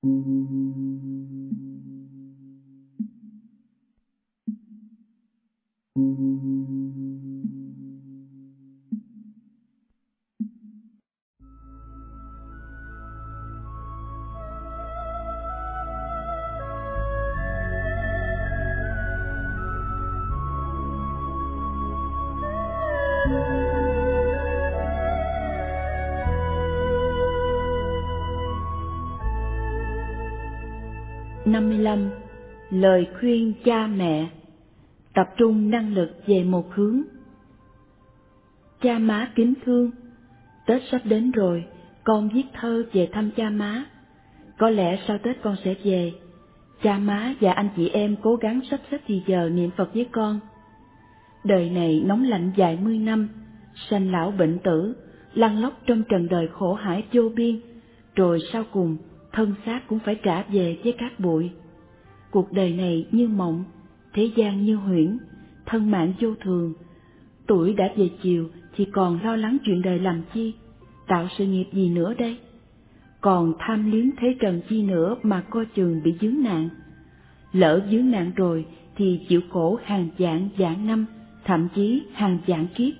55. Lời khuyên cha mẹ. Tập trung năng lực về một hướng. Cha má kính thương, Tết sắp đến rồi, con viết thơ về thăm cha má. Có lẽ sau Tết con sẽ về. Cha má và anh chị em cố gắng sắp xếp thì giờ niệm Phật với con. Đời này nóng lạnh vài mươi năm, sanh lão bệnh tử, lăn lóc trong trần đời khổ hải vô biên, rồi sau cùng thân xác cũng phải trả về với cát bụi. Cuộc đời này như mộng, thế gian như huyễn, thân mạng vô thường. Tuổi đã về chiều thì còn lo lắng chuyện đời làm chi, tạo sự nghiệp gì nữa đây? Còn tham liếng thế trần chi nữa mà coi chừng bị vướng nạn. Lỡ vướng nạn rồi thì chịu khổ hàng vạn năm, thậm chí hàng vạn kiếp.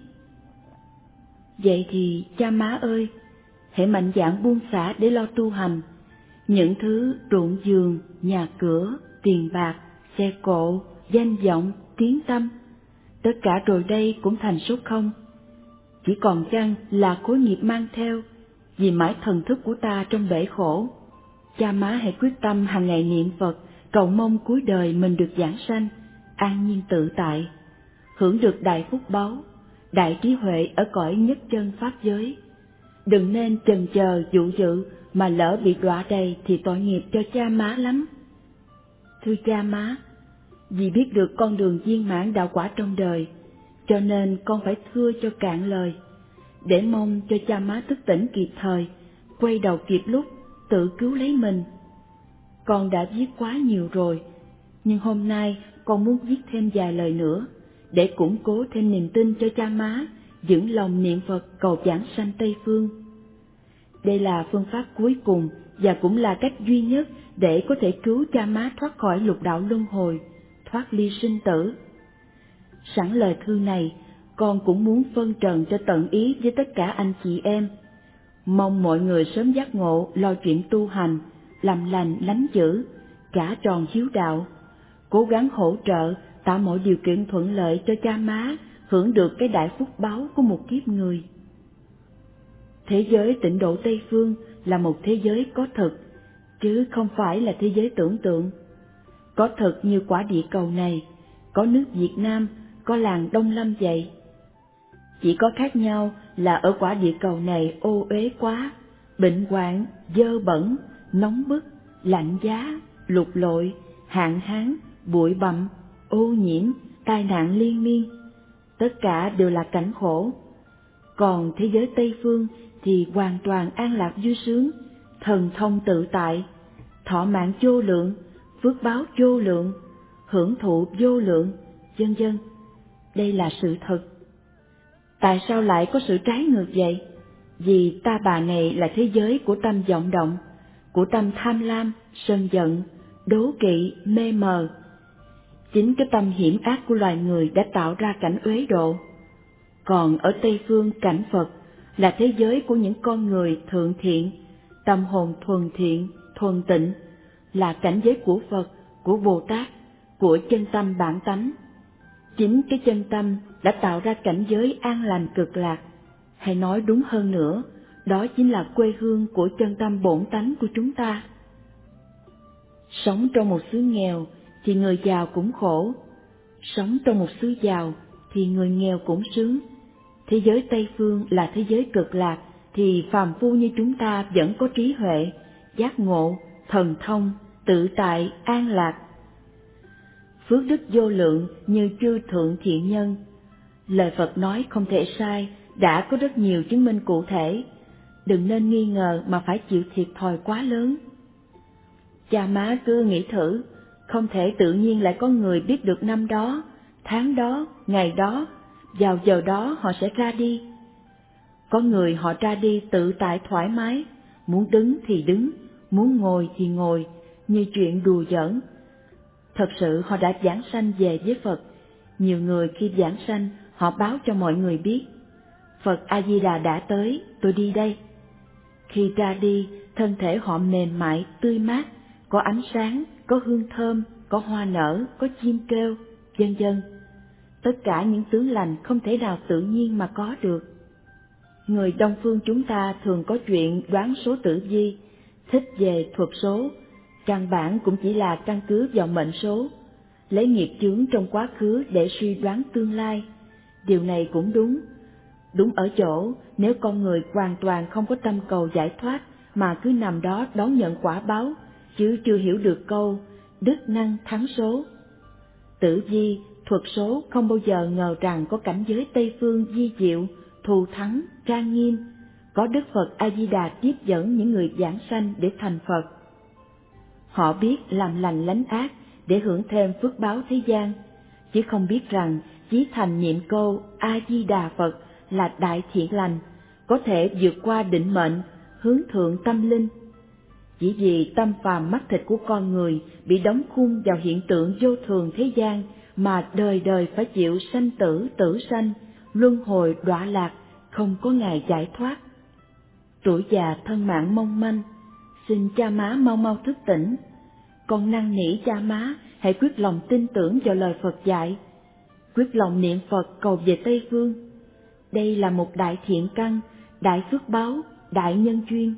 Vậy thì cha má ơi, hãy mạnh dạn buông xả để lo tu hành. Những thứ ruộng vườn, nhà cửa, tiền bạc, xe cộ, danh vọng, tiếng tăm, tất cả rồi đây cũng thành số không. Chỉ còn chăng là khối nghiệp mang theo, vì mãi thần thức của ta trong bể khổ. Cha má hãy quyết tâm hàng ngày niệm Phật, cầu mong cuối đời mình được giảng sanh, an nhiên tự tại, hưởng được đại phúc báu, đại trí huệ ở cõi nhất chân pháp giới. Đừng nên chần chờ dụ dự, mà lỡ bị đọa đầy thì tội nghiệp cho cha má lắm. Thưa cha má, vì biết được con đường viên mãn đạo quả trong đời, cho nên con phải thưa cho cạn lời, để mong cho cha má thức tỉnh kịp thời, quay đầu kịp lúc, tự cứu lấy mình. Con đã viết quá nhiều rồi, nhưng hôm nay con muốn viết thêm vài lời nữa, để củng cố thêm niềm tin cho cha má, vững lòng niệm Phật cầu giảng sanh Tây Phương. Đây là phương pháp cuối cùng và cũng là cách duy nhất để có thể cứu cha má thoát khỏi lục đạo luân hồi, thoát ly sinh tử. Sẵn lời thư này, con cũng muốn phân trần cho tận ý với tất cả anh chị em. Mong mọi người sớm giác ngộ lo chuyện tu hành, làm lành lánh dữ, trả tròn hiếu đạo, cố gắng hỗ trợ tạo mọi điều kiện thuận lợi cho cha má hưởng được cái đại phúc báu của một kiếp người. Thế giới tịnh độ Tây Phương là một thế giới có thực, chứ không phải là thế giới tưởng tượng. Có thực như quả địa cầu này, có nước Việt Nam, có làng Đông Lâm vậy. Chỉ có khác nhau là ở quả địa cầu này ô uế quá, bệnh hoạn, dơ bẩn, nóng bức, lạnh giá, lụt lội, hạn hán, bụi bặm, ô nhiễm, tai nạn liên miên. Tất cả đều là cảnh khổ. Còn thế giới Tây Phương thì hoàn toàn an lạc vui sướng, thần thông tự tại, thọ mạng vô lượng, phước báo vô lượng, hưởng thụ vô lượng, vân vân. Đây là sự thật. Tại sao lại có sự trái ngược vậy? Vì ta bà này là thế giới của tâm vọng động, của tâm tham lam, sân giận, đố kỵ, mê mờ. Chính cái tâm hiểm ác của loài người đã tạo ra cảnh uế độ. Còn ở Tây Phương cảnh Phật là thế giới của những con người thượng thiện, tâm hồn thuần thiện, thuần tịnh, là cảnh giới của Phật, của Bồ Tát, của chân tâm bản tánh. Chính cái chân tâm đã tạo ra cảnh giới an lành cực lạc, hay nói đúng hơn nữa, đó chính là quê hương của chân tâm bổn tánh của chúng ta. Sống trong một xứ nghèo thì người giàu cũng khổ, sống trong một xứ giàu thì người nghèo cũng sướng. Thế giới Tây Phương là thế giới cực lạc, thì phàm phu như chúng ta vẫn có trí huệ, giác ngộ, thần thông, tự tại, an lạc. Phước đức vô lượng như chư thượng thiện nhân. Lời Phật nói không thể sai, đã có rất nhiều chứng minh cụ thể. Đừng nên nghi ngờ mà phải chịu thiệt thòi quá lớn. Cha má cứ nghĩ thử, không thể tự nhiên lại có người biết được năm đó, tháng đó, ngày đó, vào giờ đó họ sẽ ra đi. Có người họ ra đi tự tại thoải mái, muốn đứng thì đứng, muốn ngồi thì ngồi, như chuyện đùa giỡn. Thật sự họ đã giảng sanh về với Phật. Nhiều người khi giảng sanh, họ báo cho mọi người biết, Phật A-di-đà đã tới, tôi đi đây. Khi ra đi, thân thể họ mềm mại, tươi mát, có ánh sáng, có hương thơm, có hoa nở, có chim kêu, vân vân. Tất cả những tướng lành không thể nào tự nhiên mà có được. Người Đông phương chúng ta thường có chuyện đoán số tử vi, thích về thuật số, căn bản cũng chỉ là căn cứ vào mệnh số, lấy nghiệp chướng trong quá khứ để suy đoán tương lai. Điều này cũng đúng. Đúng ở chỗ, nếu con người hoàn toàn không có tâm cầu giải thoát mà cứ nằm đó đón nhận quả báo, chứ chưa hiểu được câu đức năng thắng số. Tử vi, thuật số không bao giờ ngờ rằng có cảnh giới Tây phương vi diệu, thù thắng, trang nghiêm, có Đức Phật A-di-đà tiếp dẫn những người giảng sanh để thành Phật. Họ biết làm lành lánh ác để hưởng thêm phước báo thế gian, chứ không biết rằng chí thành niệm câu A-di-đà Phật là đại thiện lành, có thể vượt qua định mệnh, hướng thượng tâm linh. Chỉ vì tâm phàm mắt thịt của con người bị đóng khung vào hiện tượng vô thường thế gian mà đời đời phải chịu sanh tử tử sanh, luân hồi đọa lạc, không có ngày giải thoát. Tuổi già thân mạng mong manh, xin cha má mau mau thức tỉnh. Con năn nỉ cha má hãy quyết lòng tin tưởng vào lời Phật dạy, quyết lòng niệm Phật cầu về Tây phương. Đây là một đại thiện căn, đại phước báo, đại nhân duyên.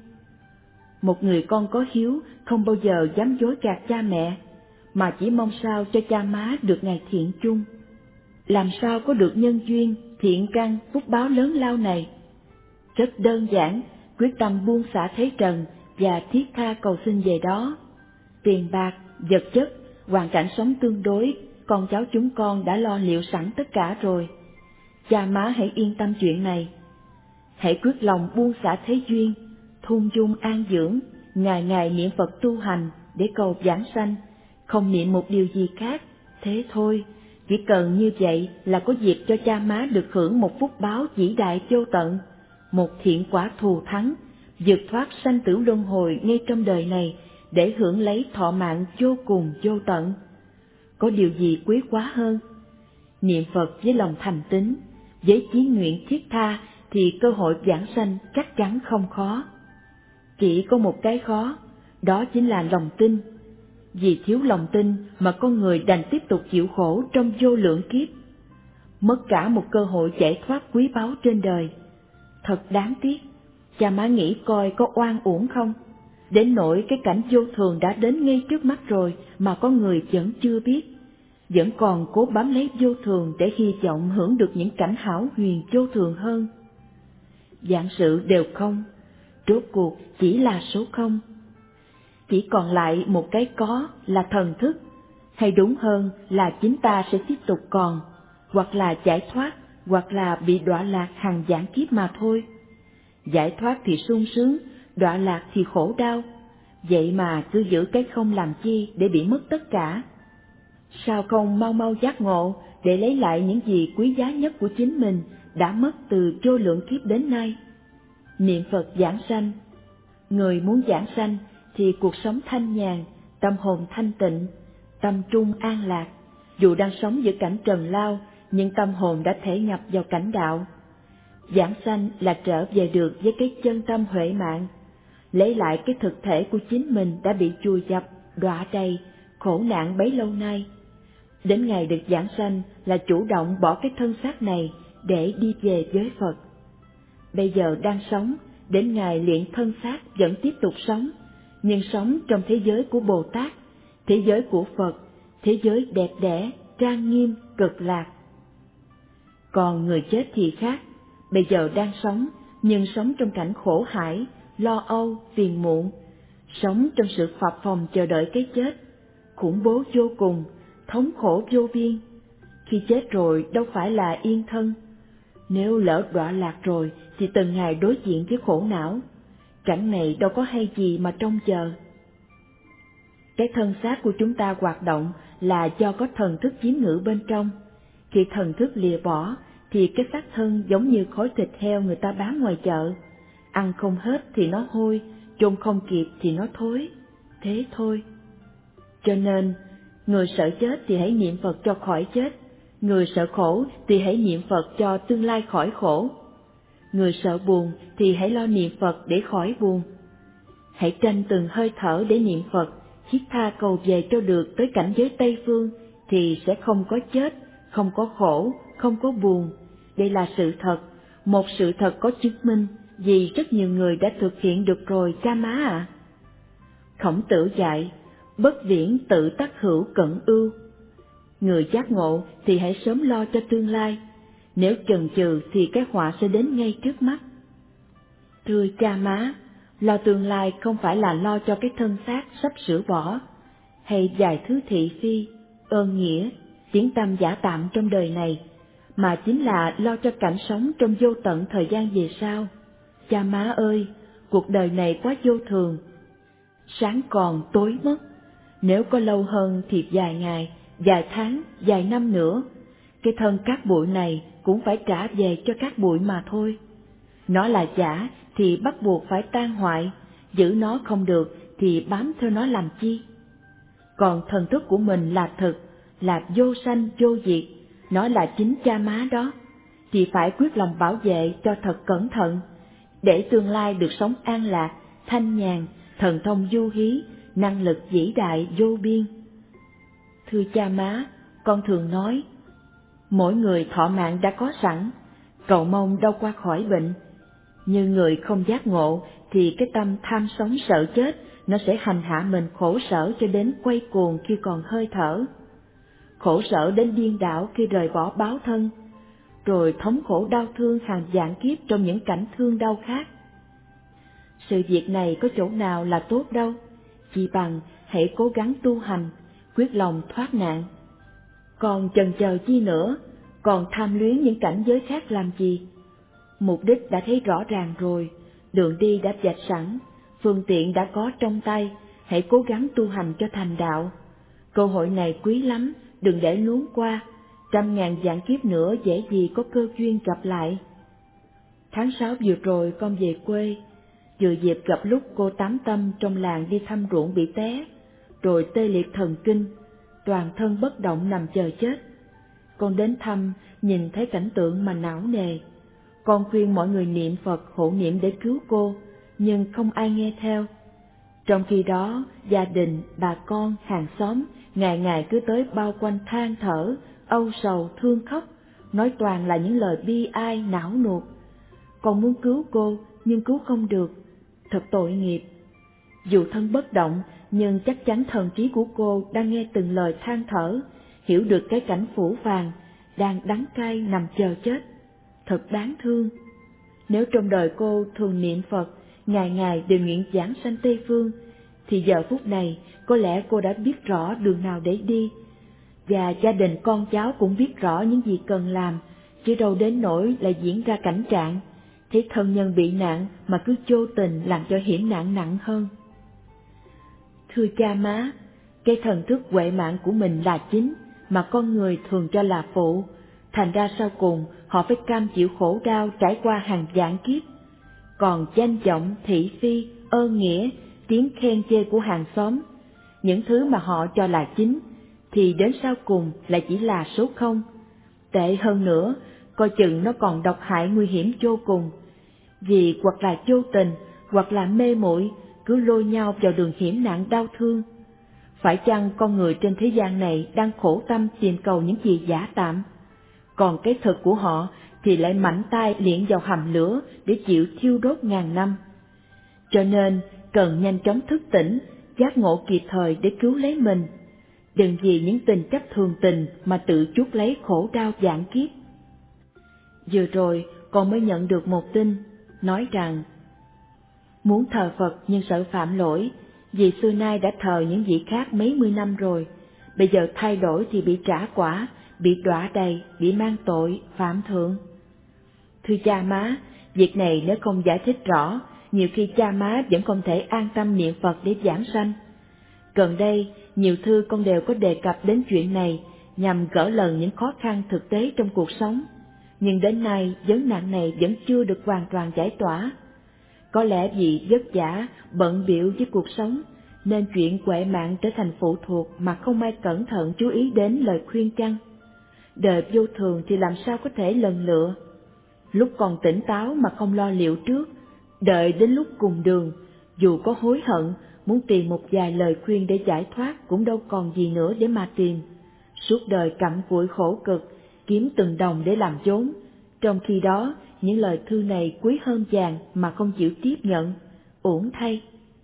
Một người con có hiếu không bao giờ dám dối gạt cha mẹ, mà chỉ mong sao cho cha má được ngày thiện chung. Làm sao có được nhân duyên, thiện căn, phúc báo lớn lao này? Rất đơn giản, quyết tâm buông xả thế trần và thiết tha cầu xin về đó. Tiền bạc, vật chất, hoàn cảnh sống tương đối, con cháu chúng con đã lo liệu sẵn tất cả rồi. Cha má hãy yên tâm chuyện này. Hãy quyết lòng buông xả thế duyên, thung dung an dưỡng, ngày ngày niệm Phật tu hành để cầu giảng sanh, không niệm một điều gì khác, thế thôi. Chỉ cần như vậy là có dịp cho cha má được hưởng một phúc báo vĩ đại vô tận, một thiện quả thù thắng, vượt thoát sanh tử luân hồi ngay trong đời này để hưởng lấy thọ mạng vô cùng vô tận. Có điều gì quý quá hơn? Niệm Phật với lòng thành tín, với chí nguyện thiết tha thì cơ hội giảng sanh chắc chắn không khó. Chỉ có một cái khó, đó chính là lòng tin. Vì thiếu lòng tin mà con người đành tiếp tục chịu khổ trong vô lượng kiếp, mất cả một cơ hội giải thoát quý báu trên đời. Thật đáng tiếc, cha má nghĩ coi có oan uổng không? Đến nỗi cái cảnh vô thường đã đến ngay trước mắt rồi mà có người vẫn chưa biết, vẫn còn cố bám lấy vô thường để hy vọng hưởng được những cảnh hão huyền vô thường hơn. Vạn sự đều không, rốt cuộc chỉ là số không. Chỉ còn lại một cái có là thần thức, hay đúng hơn là chính ta sẽ tiếp tục còn, hoặc là giải thoát, hoặc là bị đọa lạc hàng vạn kiếp mà thôi. Giải thoát thì sung sướng, đọa lạc thì khổ đau, vậy mà cứ giữ cái không làm chi để bị mất tất cả. Sao không mau mau giác ngộ để lấy lại những gì quý giá nhất của chính mình đã mất từ vô lượng kiếp đến nay? Niệm Phật giảng sanh. Người muốn giảng sanh thì cuộc sống thanh nhàn, tâm hồn thanh tịnh, tâm trung an lạc. Dù đang sống giữa cảnh trần lao, nhưng tâm hồn đã thể nhập vào cảnh đạo. Giảng sanh là trở về được với cái chân tâm huệ mạng, lấy lại cái thực thể của chính mình đã bị chùi dập, đọa đầy, khổ nạn bấy lâu nay. Đến ngày được giảng sanh là chủ động bỏ cái thân xác này để đi về với Phật. Bây giờ đang sống, đến ngày luyện thân xác vẫn tiếp tục sống, nhưng sống trong thế giới của Bồ Tát, thế giới của Phật, thế giới đẹp đẽ, trang nghiêm, cực lạc. Còn người chết thì khác, bây giờ đang sống, nhưng sống trong cảnh khổ hải, lo âu, phiền muộn, sống trong sự phập phồng chờ đợi cái chết, khủng bố vô cùng, thống khổ vô biên. Khi chết rồi đâu phải là yên thân, nếu lỡ đọa lạc rồi thì từng ngày đối diện với khổ não, cảnh này đâu có hay gì mà trông chờ. Cái thân xác của chúng ta hoạt động là do có thần thức chiếm ngự bên trong. Khi thần thức lìa bỏ thì cái xác thân giống như khối thịt heo người ta bán ngoài chợ, ăn không hết thì nó hôi, chôn không kịp thì nó thối, thế thôi. Cho nên, người sợ chết thì hãy niệm Phật cho khỏi chết, người sợ khổ thì hãy niệm Phật cho tương lai khỏi khổ. Người sợ buồn thì hãy lo niệm Phật để khỏi buồn. Hãy tranh từng hơi thở để niệm Phật, thiết tha cầu về cho được tới cảnh giới Tây Phương thì sẽ không có chết, không có khổ, không có buồn. Đây là sự thật, một sự thật có chứng minh, vì rất nhiều người đã thực hiện được rồi cha má ạ. Khổng Tử dạy, bất viễn tự tắc hữu cận ưu. Người giác ngộ thì hãy sớm lo cho tương lai, nếu chần chừ thì cái họa sẽ đến ngay trước mắt. Thưa cha má, lo tương lai không phải là lo cho cái thân xác sắp sửa bỏ, hay vài thứ thị phi, ơn nghĩa, tiếng tăm giả tạm trong đời này, mà chính là lo cho cảnh sống trong vô tận thời gian về sau. Cha má ơi, cuộc đời này quá vô thường, sáng còn tối mất, nếu có lâu hơn thì vài ngày, vài tháng, vài năm nữa, cái thân cát bụi này cũng phải trả về cho cát bụi mà thôi. Nó là giả thì bắt buộc phải tan hoại, giữ nó không được thì bám theo nó làm chi. Còn thần thức của mình là thực, là vô sanh vô diệt, nó là chính cha má đó, thì phải quyết lòng bảo vệ cho thật cẩn thận, để tương lai được sống an lạc, thanh nhàn, thần thông du hí, năng lực vĩ đại vô biên. Thưa cha má, con thường nói, mỗi người thọ mạng đã có sẵn, cầu mong đâu qua khỏi bệnh. Như người không giác ngộ thì cái tâm tham sống sợ chết nó sẽ hành hạ mình khổ sở cho đến quay cuồng khi còn hơi thở, khổ sở đến điên đảo khi rời bỏ báo thân, rồi thống khổ đau thương hàng vạn kiếp trong những cảnh thương đau khác. Sự việc này có chỗ nào là tốt đâu, chỉ bằng hãy cố gắng tu hành, quyết lòng thoát nạn. Còn chần chờ chi nữa, còn tham luyến những cảnh giới khác làm gì? Mục đích đã thấy rõ ràng rồi, đường đi đã vạch sẵn, phương tiện đã có trong tay, hãy cố gắng tu hành cho thành đạo. Cơ hội này quý lắm, đừng để luống qua, trăm ngàn vạn kiếp nữa dễ gì có cơ duyên gặp lại. Tháng 6 vừa rồi con về quê, vừa dịp gặp lúc cô Tám Tâm trong làng đi thăm ruộng bị té, rồi tê liệt thần kinh, toàn thân bất động nằm chờ chết. Con đến thăm, nhìn thấy cảnh tượng mà não nề. Con khuyên mọi người niệm Phật hộ niệm để cứu cô, nhưng không ai nghe theo. Trong khi đó, gia đình, bà con, hàng xóm, ngày ngày cứ tới bao quanh than thở, âu sầu, thương khóc, nói toàn là những lời bi ai, não nuột. Con muốn cứu cô, nhưng cứu không được, thật tội nghiệp. Dù thân bất động, nhưng chắc chắn thần trí của cô đang nghe từng lời than thở, hiểu được cái cảnh phũ phàng, đang đắng cay nằm chờ chết. Thật đáng thương. Nếu trong đời cô thường niệm Phật, ngày ngày đều nguyện giảng sanh Tây Phương, thì giờ phút này có lẽ cô đã biết rõ đường nào để đi, và gia đình con cháu cũng biết rõ những gì cần làm, chứ đâu đến nỗi lại diễn ra cảnh trạng thấy thân nhân bị nạn mà cứ vô tình làm cho hiểm nạn nặng hơn. Thưa cha má, cái thần thức huệ mạng của mình là chính, mà con người thường cho là phụ, thành ra sau cùng họ phải cam chịu khổ đau trải qua hàng vạn kiếp. Còn danh vọng, thị phi, ơn nghĩa, tiếng khen chê của hàng xóm, những thứ mà họ cho là chính, thì đến sau cùng lại chỉ là số không. Tệ hơn nữa, coi chừng nó còn độc hại nguy hiểm vô cùng, vì hoặc là vô tình, hoặc là mê muội, cứ lôi nhau vào đường hiểm nạn đau thương. Phải chăng con người trên thế gian này đang khổ tâm tìm cầu những gì giả tạm, còn cái thực của họ thì lại mạnh tay liệng vào hầm lửa để chịu thiêu đốt ngàn năm. Cho nên cần nhanh chóng thức tỉnh, giác ngộ kịp thời để cứu lấy mình. Đừng vì những tình chấp thường tình mà tự chuốc lấy khổ đau vạn kiếp. Vừa rồi con mới nhận được một tin, nói rằng muốn thờ Phật nhưng sợ phạm lỗi, vì xưa nay đã thờ những vị khác mấy mươi năm rồi, bây giờ thay đổi thì bị trả quả, bị đọa đầy, bị mang tội, phạm thượng. Thưa cha má, việc này nếu không giải thích rõ, nhiều khi cha má vẫn không thể an tâm niệm Phật để giảng sanh. Gần đây, nhiều thư con đều có đề cập đến chuyện này, nhằm gỡ lần những khó khăn thực tế trong cuộc sống, nhưng đến nay vấn nạn này vẫn chưa được hoàn toàn giải tỏa. Có lẽ vì vất vả, bận bịu với cuộc sống, nên chuyện huệ mạng trở thành phụ thuộc mà không ai cẩn thận chú ý đến lời khuyên chăng? Đời vô thường thì làm sao có thể lần lựa? Lúc còn tỉnh táo mà không lo liệu trước, đợi đến lúc cùng đường, dù có hối hận, muốn tìm một vài lời khuyên để giải thoát cũng đâu còn gì nữa để mà tìm. Suốt đời cặm cụi khổ cực, kiếm từng đồng để làm vốn, trong khi đó những lời thư này quý hơn vàng mà không chịu tiếp nhận, uổng thay.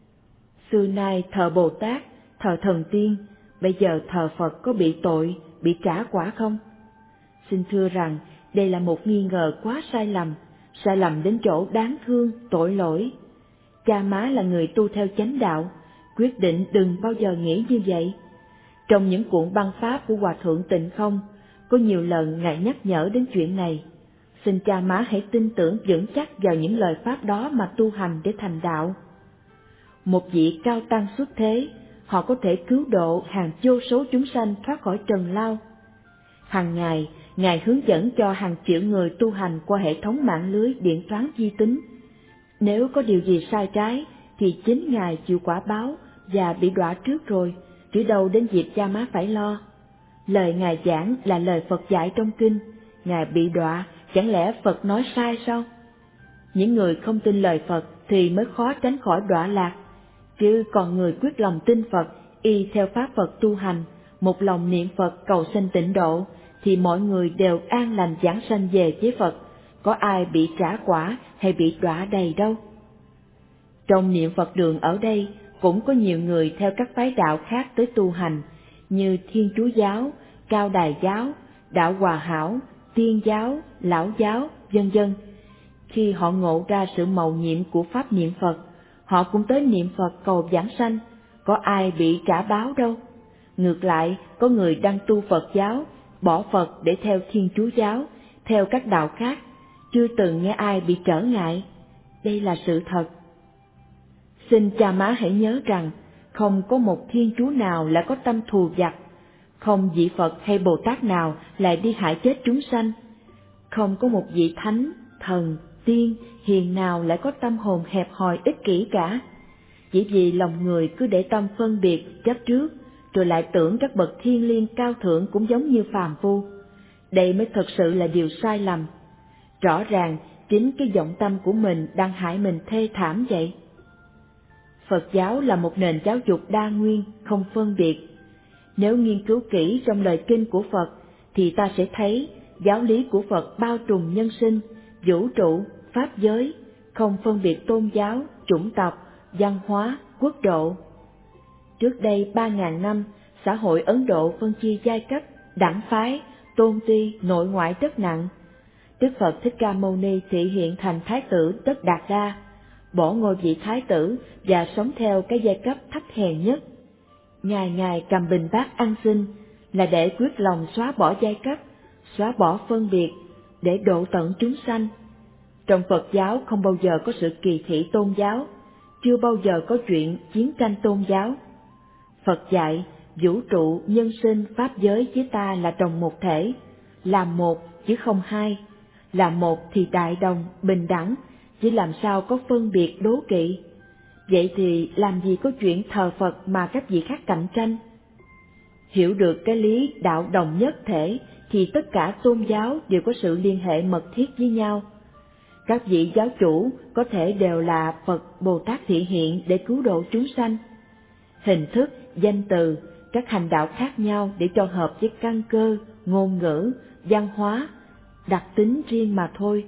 Xưa nay thờ Bồ Tát, thờ thần tiên, bây giờ thờ Phật có bị tội, bị trả quả không? Xin thưa rằng đây là một nghi ngờ quá sai lầm đến chỗ đáng thương, tội lỗi. Cha má là người tu theo chánh đạo, quyết định đừng bao giờ nghĩ như vậy. Trong những cuộn băng pháp của Hòa Thượng Tịnh Không, có nhiều lần Ngài nhắc nhở đến chuyện này. Xin cha má hãy tin tưởng vững chắc vào những lời pháp đó mà tu hành để thành đạo. Một vị cao tăng xuất thế, họ có thể cứu độ hàng vô số chúng sanh thoát khỏi trần lao. Hàng ngày, Ngài hướng dẫn cho hàng triệu người tu hành qua hệ thống mạng lưới điện toán vi tính. Nếu có điều gì sai trái, thì chính Ngài chịu quả báo và bị đọa trước rồi, chứ đâu đến việc cha má phải lo. Lời Ngài giảng là lời Phật dạy trong kinh, Ngài bị đọa, chẳng lẽ Phật nói sai sao? Những người không tin lời Phật thì mới khó tránh khỏi đọa lạc, chứ còn người quyết lòng tin Phật, y theo pháp Phật tu hành, một lòng niệm Phật cầu sanh tịnh độ, thì mọi người đều an lành giảng sanh về với Phật, có ai bị trả quả hay bị đọa đầy đâu. Trong niệm Phật đường ở đây cũng có nhiều người theo các phái đạo khác tới tu hành, như Thiên Chúa giáo, Cao Đài giáo, Đạo Hòa Hảo, Tiên giáo, Lão giáo, vân vân. Khi họ ngộ ra sự mầu nhiệm của pháp niệm Phật, họ cũng tới niệm Phật cầu giảng sanh, có ai bị trả báo đâu. Ngược lại, có người đang tu Phật giáo, bỏ Phật để theo Thiên Chúa giáo, theo các đạo khác, chưa từng nghe ai bị trở ngại. Đây là sự thật. Xin cha má hãy nhớ rằng, không có một Thiên Chúa nào lại có tâm thù vặt, không vị Phật hay Bồ Tát nào lại đi hại chết chúng sanh, không có một vị thánh, thần, tiên, hiền nào lại có tâm hồn hẹp hòi ích kỷ cả. Chỉ vì lòng người cứ để tâm phân biệt, chấp trước, rồi lại tưởng các bậc thiên liêng cao thượng cũng giống như phàm phu. Đây mới thật sự là điều sai lầm. Rõ ràng chính cái vọng tâm của mình đang hại mình thê thảm vậy. Phật giáo là một nền giáo dục đa nguyên, không phân biệt. Nếu nghiên cứu kỹ trong lời kinh của Phật, thì ta sẽ thấy giáo lý của Phật bao trùm nhân sinh, vũ trụ, pháp giới, không phân biệt tôn giáo, chủng tộc, văn hóa, quốc độ. Trước đây 3.000 năm, xã hội Ấn Độ phân chia giai cấp, đảng phái, tôn ti, nội ngoại rất nặng. Đức Phật Thích Ca Mâu Ni thị hiện thành Thái tử Tất Đạt Đa, bỏ ngôi vị Thái tử và sống theo cái giai cấp thấp hèn nhất. Ngày ngày cầm bình bát ăn xin là để quyết lòng xóa bỏ giai cấp, xóa bỏ phân biệt, để độ tận chúng sanh. Trong Phật giáo không bao giờ có sự kỳ thị tôn giáo, chưa bao giờ có chuyện chiến tranh tôn giáo. Phật dạy, vũ trụ, nhân sinh, pháp giới với ta là đồng một thể, là một chứ không hai, là một thì đại đồng, bình đẳng, chứ làm sao có phân biệt đố kỵ. Vậy thì làm gì có chuyện thờ Phật mà các vị khác cạnh tranh? Hiểu được cái lý đạo đồng nhất thể thì tất cả tôn giáo đều có sự liên hệ mật thiết với nhau. Các vị giáo chủ có thể đều là Phật Bồ Tát thị hiện để cứu độ chúng sanh. Hình thức, danh từ, các hành đạo khác nhau để cho hợp với căn cơ, ngôn ngữ, văn hóa, đặc tính riêng mà thôi.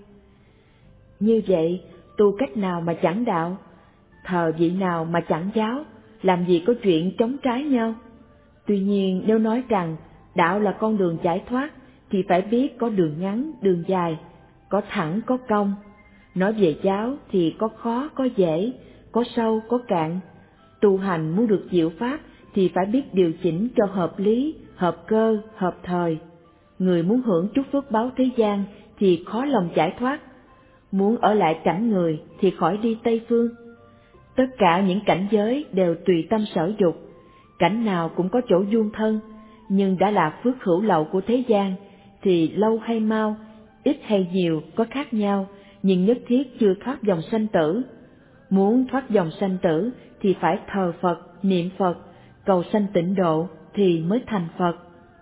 Như vậy, tu cách nào mà chẳng đạo, thờ vị nào mà chẳng giáo, làm gì có chuyện chống trái nhau. Tuy nhiên nếu nói rằng đạo là con đường giải thoát, thì phải biết có đường ngắn, đường dài, có thẳng, có cong. Nói về giáo thì có khó, có dễ, có sâu, có cạn. Tu hành muốn được diệu pháp thì phải biết điều chỉnh cho hợp lý, hợp cơ, hợp thời. Người muốn hưởng chút phước báo thế gian thì khó lòng giải thoát. Muốn ở lại cảnh người thì khỏi đi Tây Phương. Tất cả những cảnh giới đều tùy tâm sở dục, cảnh nào cũng có chỗ vuông thân, nhưng đã là phước hữu lậu của thế gian, thì lâu hay mau, ít hay nhiều có khác nhau, nhưng nhất thiết chưa thoát dòng sanh tử. Muốn thoát dòng sanh tử thì phải thờ Phật, niệm Phật, cầu sanh tịnh độ thì mới thành Phật.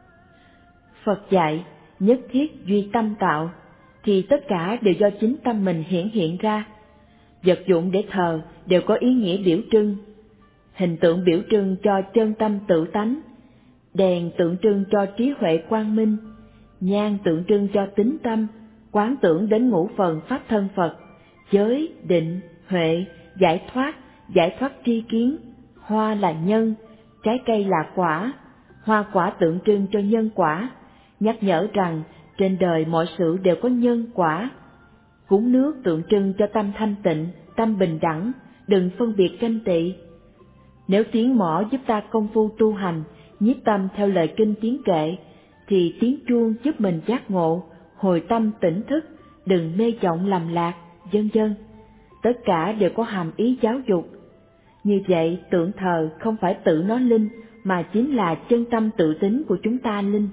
Phật dạy, nhất thiết duy tâm tạo, thì tất cả đều do chính tâm mình hiển hiện ra. Vật dụng để thờ đều có ý nghĩa biểu trưng. Hình tượng biểu trưng cho chân tâm tự tánh, đèn tượng trưng cho trí huệ quang minh, nhang tượng trưng cho tín tâm, quán tưởng đến ngũ phần pháp thân Phật, giới, định, huệ, giải thoát tri kiến. Hoa là nhân, trái cây là quả, hoa quả tượng trưng cho nhân quả, nhắc nhở rằng trên đời mọi sự đều có nhân quả. Cúng nước tượng trưng cho tâm thanh tịnh, tâm bình đẳng, đừng phân biệt ganh tị. Nếu tiếng mõ giúp ta công phu tu hành, nhiếp tâm theo lời kinh tiếng kệ, thì tiếng chuông giúp mình giác ngộ, hồi tâm tỉnh thức, đừng mê vọng lầm lạc, vân vân. Tất cả đều có hàm ý giáo dục. Như vậy, tượng thờ không phải tự nó linh, mà chính là chân tâm tự tính của chúng ta linh.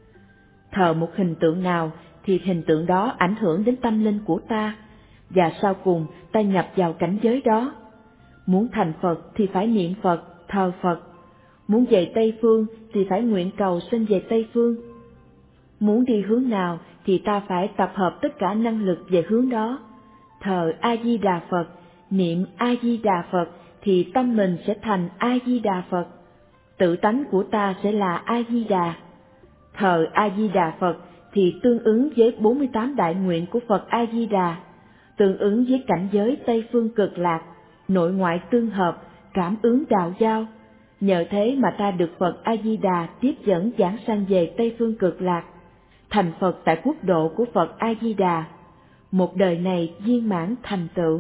Thờ một hình tượng nào thì hình tượng đó ảnh hưởng đến tâm linh của ta, và sau cùng ta nhập vào cảnh giới đó. Muốn thành Phật thì phải niệm Phật, thờ Phật. Muốn về Tây Phương thì phải nguyện cầu sinh về Tây Phương. Muốn đi hướng nào thì ta phải tập hợp tất cả năng lực về hướng đó. Thờ A-di-đà Phật, niệm A-di-đà Phật thì tâm mình sẽ thành A-di-đà Phật. Tự tánh của ta sẽ là A-di-đà. Thờ A-di-đà Phật thì tương ứng với 48 đại nguyện của Phật A-di-đà, tương ứng với cảnh giới Tây Phương Cực Lạc, nội ngoại tương hợp, cảm ứng đạo giao. Nhờ thế mà ta được Phật A-di-đà tiếp dẫn giảng sanh về Tây Phương Cực Lạc, thành Phật tại quốc độ của Phật A-di-đà, một đời này viên mãn thành tựu.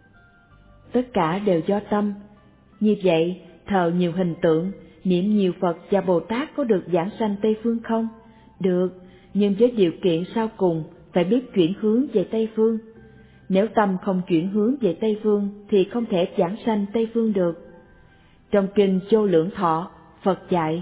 Tất cả đều do tâm. Như vậy, thờ nhiều hình tượng, niệm nhiều Phật và Bồ Tát có được giảng sanh Tây Phương không? Được, nhưng với điều kiện sau cùng phải biết chuyển hướng về Tây Phương. Nếu tâm không chuyển hướng về Tây Phương thì không thể giảng sanh Tây Phương được. Trong kinh Vô Lượng Thọ, Phật dạy,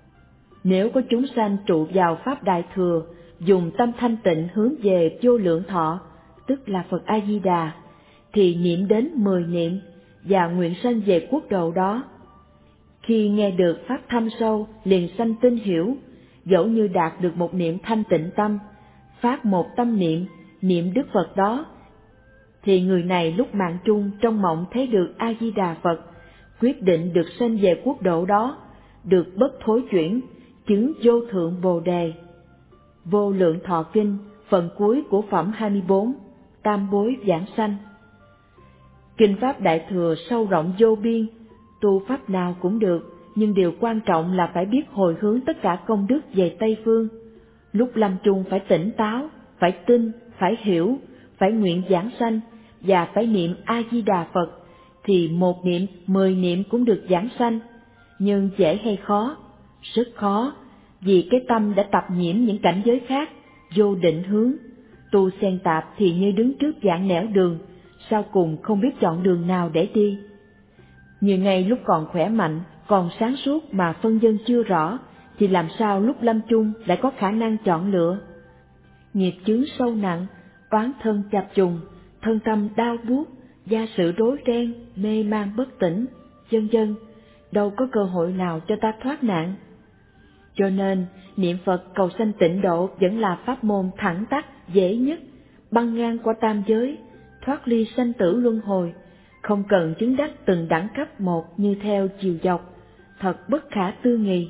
nếu có chúng sanh trụ vào Pháp Đại Thừa, dùng tâm thanh tịnh hướng về Vô Lượng Thọ, tức là Phật A-di-đà, thì niệm đến 10 niệm và nguyện sanh về quốc độ đó. Khi nghe được pháp thâm sâu, liền sanh tin hiểu, dẫu như đạt được một niệm thanh tịnh tâm, phát một tâm niệm, niệm Đức Phật đó, thì người này lúc mạng chung trong mộng thấy được A-di-đà Phật, quyết định được sanh về quốc độ đó, được bất thối chuyển, chứng vô thượng Bồ Đề. Vô Lượng Thọ Kinh, phần cuối của phẩm 24, tam bối giảng sanh. Kinh Pháp Đại Thừa sâu rộng vô biên, tu pháp nào cũng được, nhưng điều quan trọng là phải biết hồi hướng tất cả công đức về Tây Phương. Lúc lâm chung phải tỉnh táo, phải tin, phải hiểu, phải nguyện giảng sanh, và phải niệm A-di-đà Phật, thì một niệm, 10 niệm cũng được giảng sanh. Nhưng dễ hay khó? Rất khó, vì cái tâm đã tập nhiễm những cảnh giới khác, vô định hướng. Tu xen tạp thì như đứng trước vạn nẻo đường, sau cùng không biết chọn đường nào để đi. Như ngay lúc còn khỏe mạnh, còn sáng suốt mà phân vân chưa rõ, thì làm sao lúc lâm chung lại có khả năng chọn lựa? Nghiệp chướng sâu nặng, oán thân chập trùng, thân tâm đau buốt, gia sự rối ren, mê man bất tỉnh, vân vân, đâu có cơ hội nào cho ta thoát nạn. Cho nên, niệm Phật cầu sanh tịnh độ vẫn là pháp môn thẳng tắc, dễ nhất, băng ngang qua tam giới, thoát ly sanh tử luân hồi, không cần chứng đắc từng đẳng cấp một như theo chiều dọc, thật bất khả tư nghị.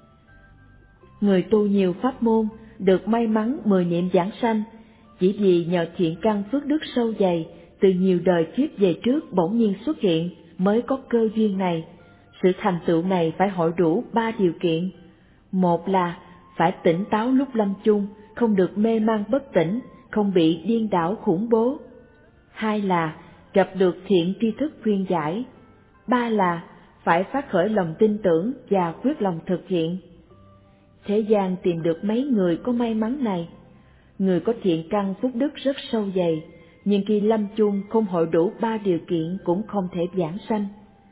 Người tu nhiều pháp môn, được may mắn 10 niệm giảng sanh, chỉ vì nhờ thiện căn phước đức sâu dày, từ nhiều đời kiếp về trước bỗng nhiên xuất hiện, mới có cơ duyên này. Sự thành tựu này phải hội đủ 3 điều kiện. Một là phải tỉnh táo lúc lâm chung, không được mê man bất tỉnh, không bị điên đảo khủng bố. Hai là gặp được thiện tri thức khuyên giải. Ba là phải phát khởi lòng tin tưởng và quyết lòng thực hiện. Thế gian tìm được mấy người có may mắn này. Người có thiện căn phúc đức rất sâu dày, nhưng khi lâm chung không hội đủ 3 điều kiện cũng không thể giảng sanh.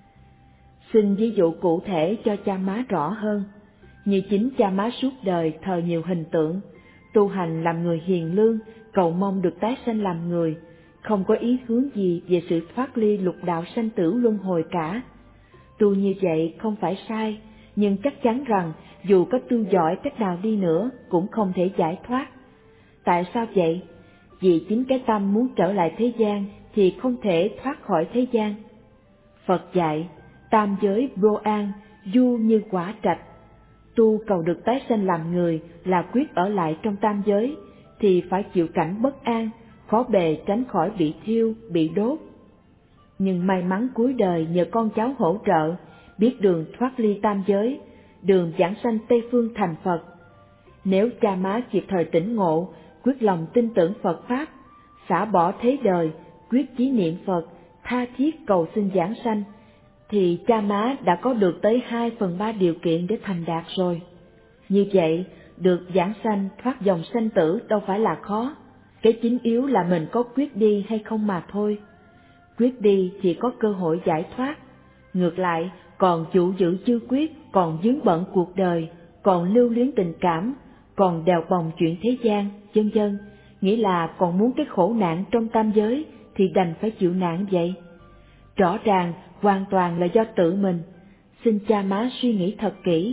Xin ví dụ cụ thể cho cha má rõ hơn. Như chính cha má suốt đời thờ nhiều hình tượng, tu hành làm người hiền lương, cầu mong được tái sanh làm người, không có ý hướng gì về sự thoát ly lục đạo sanh tử luân hồi cả. Tu như vậy không phải sai, nhưng chắc chắn rằng dù có tu giỏi cách nào đi nữa cũng không thể giải thoát. Tại sao vậy? Vì chính cái tâm muốn trở lại thế gian thì không thể thoát khỏi thế gian. Phật dạy, tam giới vô an, du như quả trạch. Tu cầu được tái sanh làm người là quyết ở lại trong tam giới, thì phải chịu cảnh bất an, khó bề tránh khỏi bị thiêu, bị đốt. Nhưng may mắn cuối đời nhờ con cháu hỗ trợ, biết đường thoát ly tam giới, đường giảng sanh Tây Phương thành Phật. Nếu cha má kịp thời tỉnh ngộ, quyết lòng tin tưởng Phật Pháp, xả bỏ thế đời, quyết chí niệm Phật, tha thiết cầu xin giảng sanh, thì cha má đã có được tới 2/3 điều kiện để thành đạt rồi. Như vậy, được giảng sanh thoát dòng sanh tử đâu phải là khó, cái chính yếu là mình có quyết đi hay không mà thôi. Quyết đi thì có cơ hội giải thoát, ngược lại còn chủ giữ chưa quyết, còn vướng bận cuộc đời, còn lưu luyến tình cảm, còn đèo bòng chuyện thế gian, vân vân, nghĩa là còn muốn cái khổ nạn trong tam giới thì đành phải chịu nạn vậy. Rõ ràng hoàn toàn là do tự mình, xin cha má suy nghĩ thật kỹ.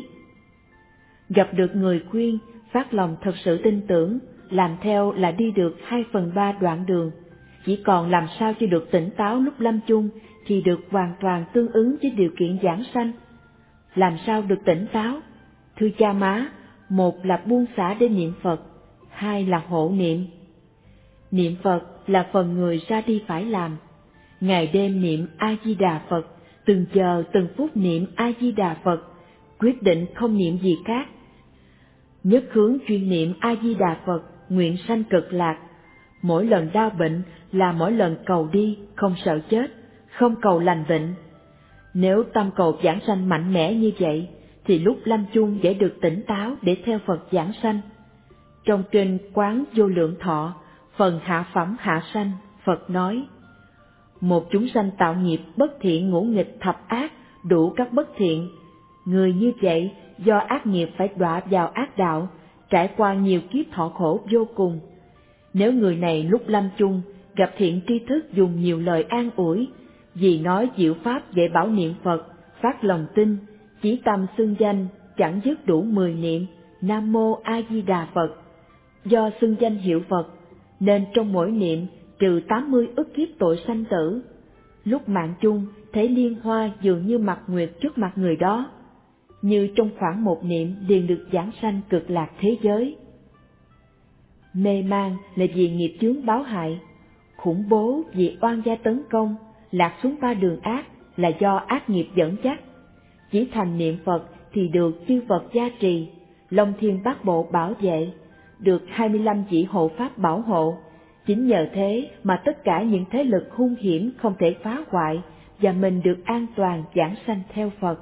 Gặp được người khuyên, phát lòng thật sự tin tưởng, làm theo là đi được 2/3 đoạn đường, chỉ còn làm sao cho được tỉnh táo lúc lâm chung thì được hoàn toàn tương ứng với điều kiện giảng sanh. Làm sao được tỉnh táo? Thưa cha má, một là buông xả để niệm Phật, hai là hộ niệm. Niệm Phật là phần người ra đi phải làm. Ngày đêm niệm A-di-đà Phật, từng giờ từng phút niệm A-di-đà Phật, quyết định không niệm gì khác. Nhất hướng chuyên niệm A-di-đà Phật, nguyện sanh cực lạc. Mỗi lần đau bệnh là mỗi lần cầu đi, không sợ chết, không cầu lành bệnh. Nếu tâm cầu giảng sanh mạnh mẽ như vậy, thì lúc lâm chung dễ được tỉnh táo để theo Phật giảng sanh. Trong kinh Quán Vô Lượng Thọ, phần hạ phẩm hạ sanh, Phật nói: một chúng sanh tạo nghiệp bất thiện ngũ nghịch thập ác, đủ các bất thiện. Người như vậy do ác nghiệp phải đọa vào ác đạo, trải qua nhiều kiếp thọ khổ vô cùng. Nếu người này lúc lâm chung gặp thiện tri thức dùng nhiều lời an ủi, vì nói diệu pháp dạy bảo niệm Phật, phát lòng tin, chí tâm xưng danh, chẳng dứt đủ 10 niệm Nam Mô A Di Đà Phật. Do xưng danh hiệu Phật, nên trong mỗi niệm trừ 80 ức kiếp tội sanh tử. Lúc mạng chung thấy liên hoa dường như mặt nguyệt trước mặt người đó, như trong khoảng một niệm liền được giảng sanh cực lạc thế giới. Mê man là vì nghiệp chướng báo hại, khủng bố vì oan gia tấn công, lạc xuống 3 đường ác là do ác nghiệp dẫn dắt. Chỉ thành niệm Phật thì được chư Phật gia trì, Long Thiên Bát Bộ bảo vệ, được 25 vị hộ pháp bảo hộ. Chính nhờ thế mà tất cả những thế lực hung hiểm không thể phá hoại, và mình được an toàn giảng sanh theo Phật.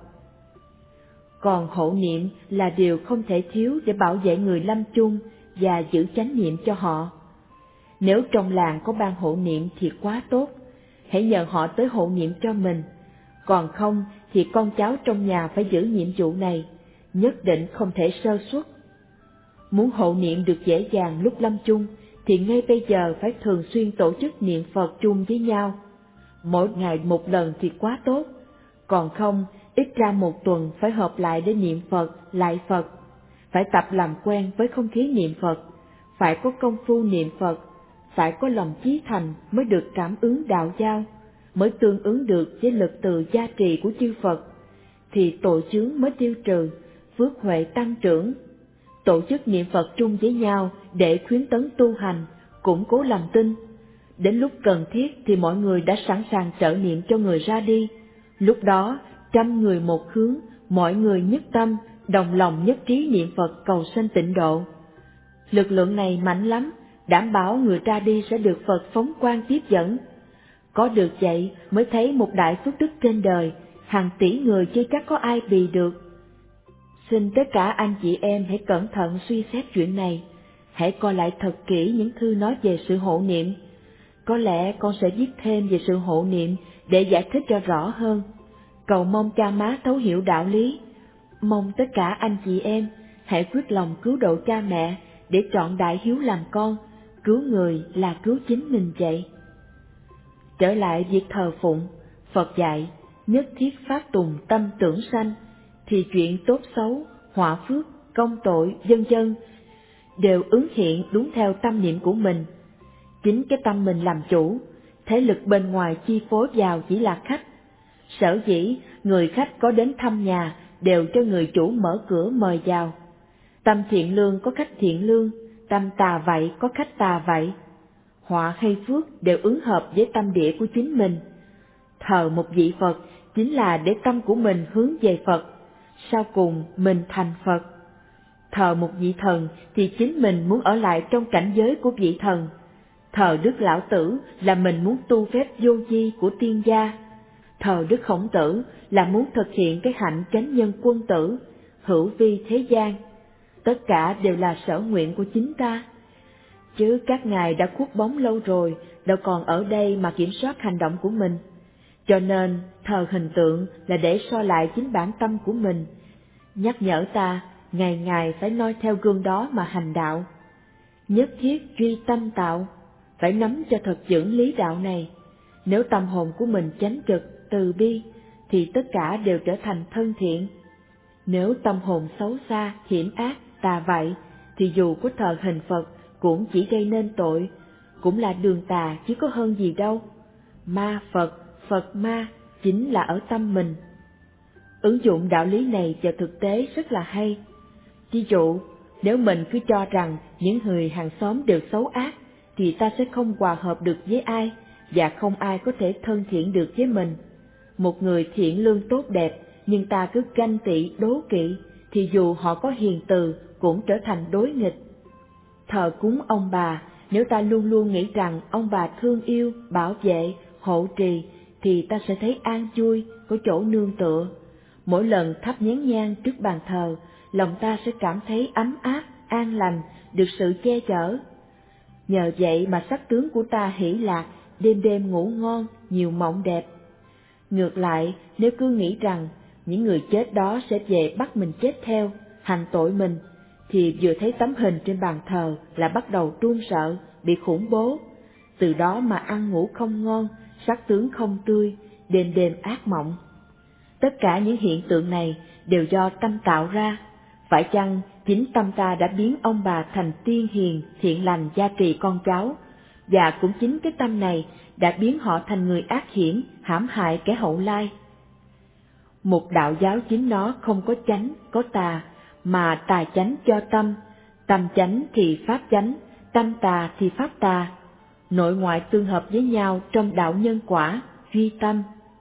Còn hộ niệm là điều không thể thiếu để bảo vệ người lâm chung và giữ chánh niệm cho họ. Nếu trong làng có ban hộ niệm thì quá tốt, hãy nhờ họ tới hộ niệm cho mình. Còn không thì con cháu trong nhà phải giữ nhiệm vụ này, nhất định không thể sơ suất. Muốn hộ niệm được dễ dàng lúc lâm chung thì ngay bây giờ phải thường xuyên tổ chức niệm Phật chung với nhau. Mỗi ngày một lần thì quá tốt, còn không ít ra một tuần phải họp lại để niệm Phật, lại Phật. Phải tập làm quen với không khí niệm Phật, phải có công phu niệm Phật, phải có lòng chí thành mới được cảm ứng đạo giao, mới tương ứng được với lực từ gia trì của chư Phật, thì tội chướng mới tiêu trừ, phước huệ tăng trưởng. Tổ chức niệm Phật chung với nhau để khuyến tấn tu hành, củng cố lòng tin. Đến lúc cần thiết thì mọi người đã sẵn sàng trợ niệm cho người ra đi. Lúc đó 100 người một hướng, mọi người nhất tâm, đồng lòng nhất trí niệm Phật cầu sanh tịnh độ. Lực lượng này mạnh lắm, đảm bảo người ra đi sẽ được Phật phóng quang tiếp dẫn. Có được vậy mới thấy một đại phước đức trên đời, hàng tỷ người chưa chắc có ai bì được. Xin tất cả anh chị em hãy cẩn thận suy xét chuyện này, hãy coi lại thật kỹ những thư nói về sự hộ niệm. Có lẽ con sẽ viết thêm về sự hộ niệm để giải thích cho rõ hơn. Cầu mong cha má thấu hiểu đạo lý. Mong tất cả anh chị em hãy quyết lòng cứu độ cha mẹ để trọn đại hiếu làm con, cứu người là cứu chính mình vậy. Trở lại việc thờ phụng, Phật dạy nhất thiết phát tùng tâm tưởng sanh, thì chuyện tốt xấu, họa phước, công tội, vân vân đều ứng hiện đúng theo tâm niệm của mình. Chính cái tâm mình làm chủ, thế lực bên ngoài chi phối vào chỉ là khách. Sở dĩ người khách có đến thăm nhà đều cho người chủ mở cửa mời vào. Tâm thiện lương có khách thiện lương, tâm tà vậy có khách tà vậy. Họa hay phước đều ứng hợp với tâm địa của chính mình. Thờ một vị Phật chính là để tâm của mình hướng về Phật, sau cùng mình thành Phật. Thờ một vị thần thì chính mình muốn ở lại trong cảnh giới của vị thần. Thờ Đức Lão Tử là mình muốn tu phép vô vi của tiên gia. Thờ Đức Khổng Tử là muốn thực hiện cái hạnh chánh nhân quân tử, hữu vi thế gian. Tất cả đều là sở nguyện của chính ta. Chứ các ngài đã khuất bóng lâu rồi, đâu còn ở đây mà kiểm soát hành động của mình. Cho nên thờ hình tượng là để soi lại chính bản tâm của mình, nhắc nhở ta ngày ngày phải noi theo gương đó mà hành đạo. Nhất thiết duy tâm tạo, phải nắm cho thật vững lý đạo này. Nếu tâm hồn của mình chánh trực, từ bi, thì tất cả đều trở thành thân thiện. Nếu tâm hồn xấu xa, hiểm ác, tà vậy, thì dù có thờ hình Phật cũng chỉ gây nên tội, cũng là đường tà chứ có hơn gì đâu. Ma Phật, Phật ma chính là ở tâm mình. Ứng dụng đạo lý này vào thực tế rất là hay. Ví dụ, nếu mình cứ cho rằng những người hàng xóm đều xấu ác, thì ta sẽ không hòa hợp được với ai, và không ai có thể thân thiện được với mình. Một người thiện lương tốt đẹp, nhưng ta cứ ganh tị, đố kỵ, thì dù họ có hiền từ cũng trở thành đối nghịch. Thờ cúng ông bà, nếu ta luôn luôn nghĩ rằng ông bà thương yêu, bảo vệ, hộ trì, thì ta sẽ thấy an vui, có chỗ nương tựa. Mỗi lần thắp nén nhang trước bàn thờ, lòng ta sẽ cảm thấy ấm áp, an lành, được sự che chở. Nhờ vậy mà sắc tướng của ta hỷ lạc, đêm đêm ngủ ngon, nhiều mộng đẹp. Ngược lại, nếu cứ nghĩ rằng những người chết đó sẽ về bắt mình chết theo, hành tội mình, thì vừa thấy tấm hình trên bàn thờ là bắt đầu run sợ, bị khủng bố. Từ đó mà ăn ngủ không ngon, sắc tướng không tươi, đêm đêm ác mộng. Tất cả những hiện tượng này đều do tâm tạo ra. Phải chăng chính tâm ta đã biến ông bà thành tiên hiền, thiện lành gia trì con cháu, và cũng chính cái tâm này đã biến họ thành người ác hiểm, hãm hại kẻ hậu lai. Một đạo giáo chính nó không có chánh, có tà, mà tà chánh cho tâm, tâm chánh thì pháp chánh, tâm tà thì pháp tà, nội ngoại tương hợp với nhau trong đạo nhân quả, duy tâm.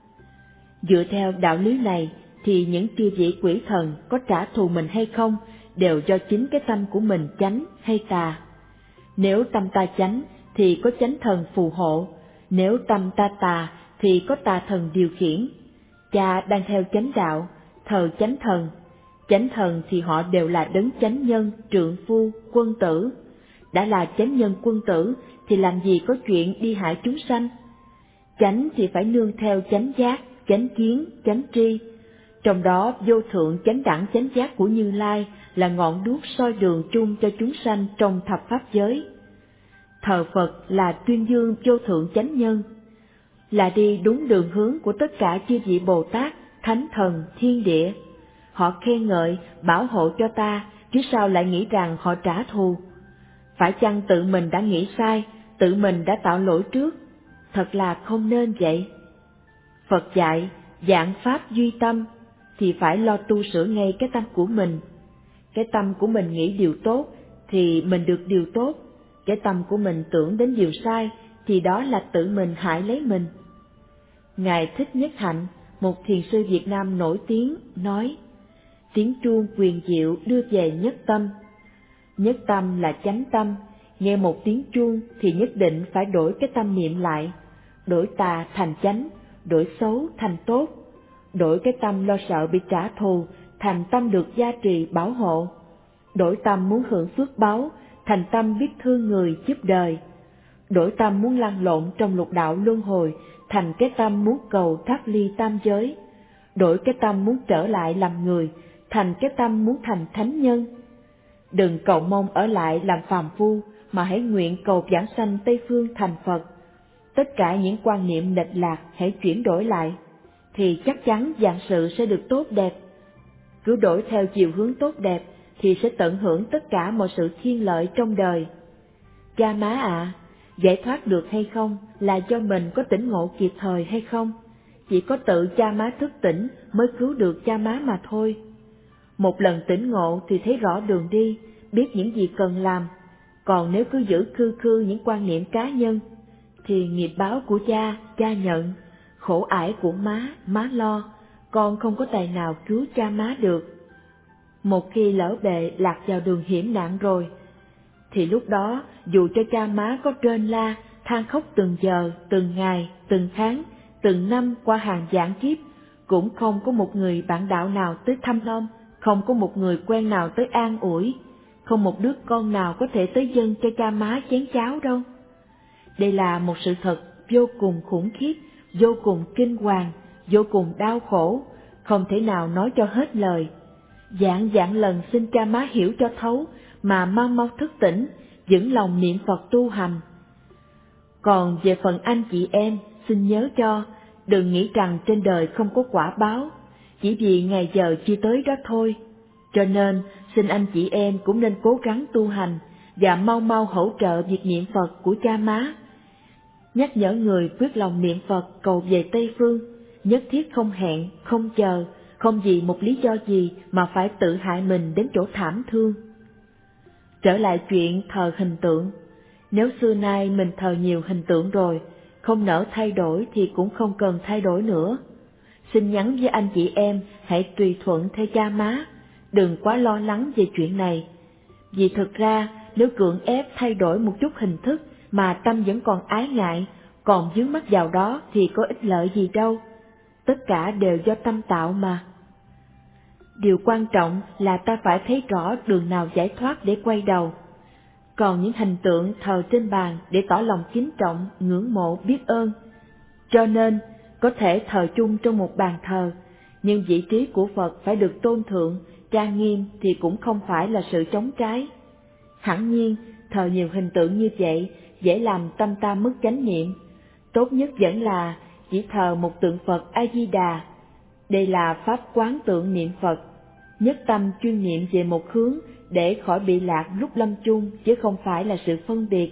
Dựa theo đạo lý này thì những chư vị quỷ thần có trả thù mình hay không đều do chính cái tâm của mình chánh hay tà. Nếu tâm ta chánh thì có chánh thần phù hộ, nếu tâm ta tà thì có tà thần điều khiển. Cha đang theo chánh đạo, thờ chánh thần thì họ đều là đấng chánh nhân, trượng phu, quân tử. Đã là chánh nhân quân tử thì làm gì có chuyện đi hại chúng sanh. Chánh thì phải nương theo chánh giác, chánh kiến, chánh tri. Trong đó vô thượng chánh đẳng chánh giác của Như Lai là ngọn đuốc soi đường chung cho chúng sanh trong thập pháp giới. Thờ Phật là tuyên dương vô thượng chánh nhân, là đi đúng đường hướng của tất cả chư vị Bồ Tát, Thánh Thần, Thiên Địa. Họ khen ngợi, bảo hộ cho ta, chứ sao lại nghĩ rằng họ trả thù. Phải chăng tự mình đã nghĩ sai, tự mình đã tạo lỗi trước? Thật là không nên vậy. Phật dạy, vạn pháp duy tâm, thì phải lo tu sửa ngay cái tâm của mình. Cái tâm của mình nghĩ điều tốt, thì mình được điều tốt. Cái tâm của mình tưởng đến điều sai, thì đó là tự mình hại lấy mình. Ngài Thích Nhất Hạnh, một thiền sư Việt Nam nổi tiếng, nói: tiếng chuông quyền diệu đưa về nhất tâm. Nhất tâm là chánh tâm, nghe một tiếng chuông thì nhất định phải đổi cái tâm niệm lại, đổi tà thành chánh, đổi xấu thành tốt, đổi cái tâm lo sợ bị trả thù thành tâm được gia trì bảo hộ, đổi tâm muốn hưởng phước báu thành tâm biết thương người giúp đời, đổi tâm muốn lăn lộn trong lục đạo luân hồi thành cái tâm muốn cầu thoát ly tam giới, đổi cái tâm muốn trở lại làm người thành cái tâm muốn thành thánh nhân. Đừng cầu mong ở lại làm phàm phu, mà hãy nguyện cầu vãng sanh Tây Phương thành Phật. tất cả những quan niệm lệch lạc hãy chuyển đổi lại, thì chắc chắn vạn sự sẽ được tốt đẹp. Cứ đổi theo chiều hướng tốt đẹp thì sẽ tận hưởng tất cả mọi sự thiên lợi trong đời. Cha má ạ, giải thoát được hay không là do mình có tỉnh ngộ kịp thời hay không. Chỉ có tự cha má thức tỉnh mới cứu được cha má mà thôi. Một lần tỉnh ngộ thì thấy rõ đường đi, biết những gì cần làm. Còn nếu cứ giữ khư khư những quan niệm cá nhân, thì nghiệp báo của cha, cha nhận, khổ ải của má lo, con không có tài nào cứu cha má được. Một khi lỡ bề lạc vào đường hiểm nạn rồi, thì lúc đó dù cho cha má có rên la, than khóc từng giờ, từng ngày, từng tháng, từng năm qua hàng vạn kiếp, cũng không có một người bạn đạo nào tới thăm nom, không có một người quen nào tới an ủi, không một đứa con nào có thể tới dâng cho cha má chén cháo đâu. Đây là một sự thật vô cùng khủng khiếp, vô cùng kinh hoàng, vô cùng đau khổ, không thể nào nói cho hết lời. Vạn vạn lần xin cha má hiểu cho thấu, mà mau mau thức tỉnh, vững lòng niệm Phật tu hành. Còn về phần anh chị em, xin nhớ cho, đừng nghĩ rằng trên đời không có quả báo, chỉ vì ngày giờ chưa tới đó thôi. Cho nên, xin anh chị em cũng nên cố gắng tu hành, và mau mau hỗ trợ việc niệm Phật của cha má. Nhắc nhở người quyết lòng niệm Phật cầu về Tây Phương, nhất thiết không hẹn, không chờ, không vì một lý do gì mà phải tự hại mình đến chỗ thảm thương. Trở lại chuyện thờ hình tượng, nếu xưa nay mình thờ nhiều hình tượng rồi, không nỡ thay đổi thì cũng không cần thay đổi nữa. Xin nhắn với anh chị em hãy tùy thuận theo cha má, đừng quá lo lắng về chuyện này. Vì thực ra nếu cưỡng ép thay đổi một chút hình thức mà tâm vẫn còn ái ngại, còn vướng mắc vào đó thì có ích lợi gì đâu. Tất cả đều do tâm tạo mà. Điều quan trọng là ta phải thấy rõ đường nào giải thoát để quay đầu. Còn những hình tượng thờ trên bàn để tỏ lòng kính trọng, ngưỡng mộ, biết ơn. Cho nên, có thể thờ chung trong một bàn thờ, nhưng vị trí của Phật phải được tôn thượng, trang nghiêm thì cũng không phải là sự chống trái. Hẳn nhiên, thờ nhiều hình tượng như vậy dễ làm tâm ta mất chánh niệm. Tốt nhất vẫn là chỉ thờ một tượng Phật A-di-đà. Đây là pháp quán tượng niệm Phật, nhất tâm chuyên niệm về một hướng để khỏi bị lạc lúc lâm chung, chứ không phải là sự phân biệt.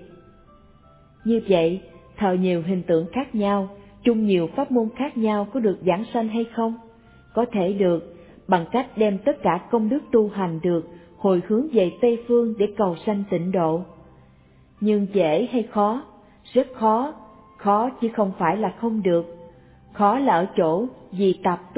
Như vậy, thờ nhiều hình tượng khác nhau, chung nhiều pháp môn khác nhau có được giảng sanh hay không? Có thể được, bằng cách đem tất cả công đức tu hành được, hồi hướng về Tây Phương để cầu sanh tịnh độ. Nhưng dễ hay khó? Rất khó, khó chứ không phải là không được. Khó là ở chỗ vì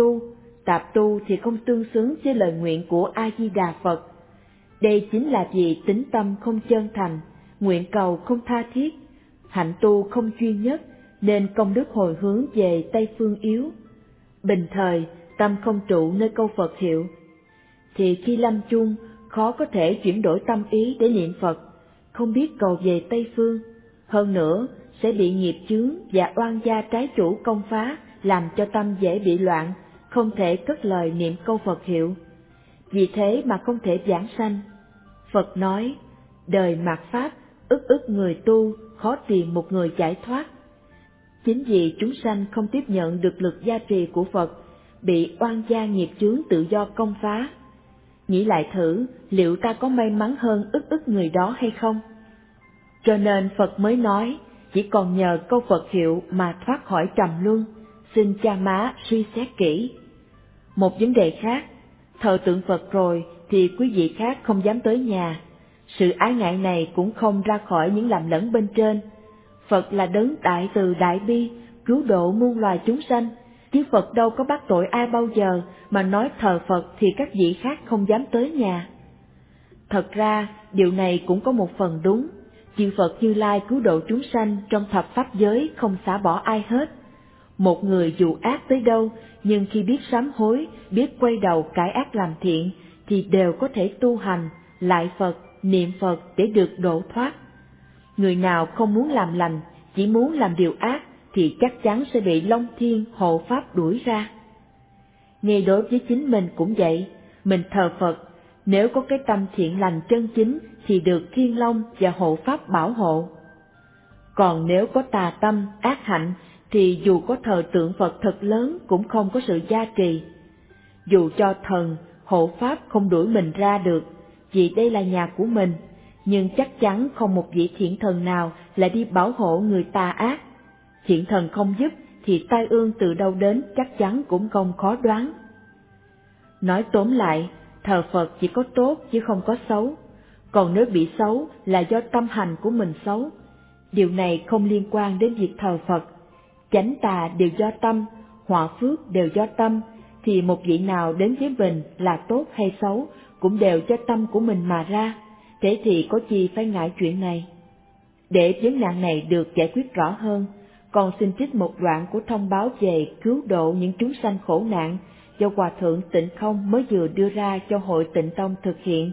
tạp tu thì không tương xứng với lời nguyện của A-di-đà Phật. Đây chính là vì tín tâm không chân thành, nguyện cầu không tha thiết, hạnh tu không chuyên nhất, nên công đức hồi hướng về Tây Phương yếu. Bình thời, tâm không trụ nơi câu Phật hiệu, thì khi lâm chung, khó có thể chuyển đổi tâm ý để niệm Phật, không biết cầu về Tây Phương. Hơn nữa, sẽ bị nghiệp chướng và oan gia trái chủ công phá, làm cho tâm dễ bị loạn, không thể cất lời niệm câu Phật hiệu. Vì thế mà không thể giảng sanh. Phật nói, đời mạt Pháp, ức người tu, khó tìm một người giải thoát. Chính vì chúng sanh không tiếp nhận được lực gia trì của Phật, bị oan gia nghiệp chướng tự do công phá. Nghĩ lại thử, liệu ta có may mắn hơn ức người đó hay không? Cho nên Phật mới nói, chỉ còn nhờ câu Phật hiệu mà thoát khỏi trầm luân, xin cha má suy xét kỹ. Một vấn đề khác, thờ tượng Phật rồi thì quý vị khác không dám tới nhà. Sự ái ngại này cũng không ra khỏi những lầm lẫn bên trên. Phật là đấng đại từ đại bi, cứu độ muôn loài chúng sanh, chứ Phật đâu có bắt tội ai bao giờ mà nói thờ Phật thì các vị khác không dám tới nhà. Thật ra, điều này cũng có một phần đúng. Chư Phật Như Lai cứu độ chúng sanh trong thập pháp giới không xả bỏ ai hết. Một người dù ác tới đâu, nhưng khi biết sám hối, biết quay đầu cải ác làm thiện, thì đều có thể tu hành, lại Phật, niệm Phật để được độ thoát. Người nào không muốn làm lành, chỉ muốn làm điều ác, thì chắc chắn sẽ bị Long Thiên hộ Pháp đuổi ra. Ngay đối với chính mình cũng vậy, mình thờ Phật, nếu có cái tâm thiện lành chân chính thì được Thiên Long và hộ Pháp bảo hộ. Còn nếu có tà tâm, ác hạnh, thì dù có thờ tượng Phật thật lớn cũng không có sự gia trì. Dù cho thần, hộ pháp không đuổi mình ra được, vì đây là nhà của mình, nhưng chắc chắn không một vị thiện thần nào lại đi bảo hộ người tà ác. Thiện thần không giúp thì tai ương từ đâu đến chắc chắn cũng không khó đoán. Nói tóm lại, thờ Phật chỉ có tốt chứ không có xấu, còn nếu bị xấu là do tâm hành của mình xấu. Điều này không liên quan đến việc thờ Phật. Chánh tà đều do tâm, họa phước đều do tâm, thì một vị nào đến với mình là tốt hay xấu cũng đều do tâm của mình mà ra, thế thì có chi phải ngại chuyện này. Để vấn nạn này được giải quyết rõ hơn, con xin trích một đoạn của thông báo về cứu độ những chúng sanh khổ nạn do Hòa Thượng Tịnh Không mới vừa đưa ra cho Hội Tịnh Tông thực hiện,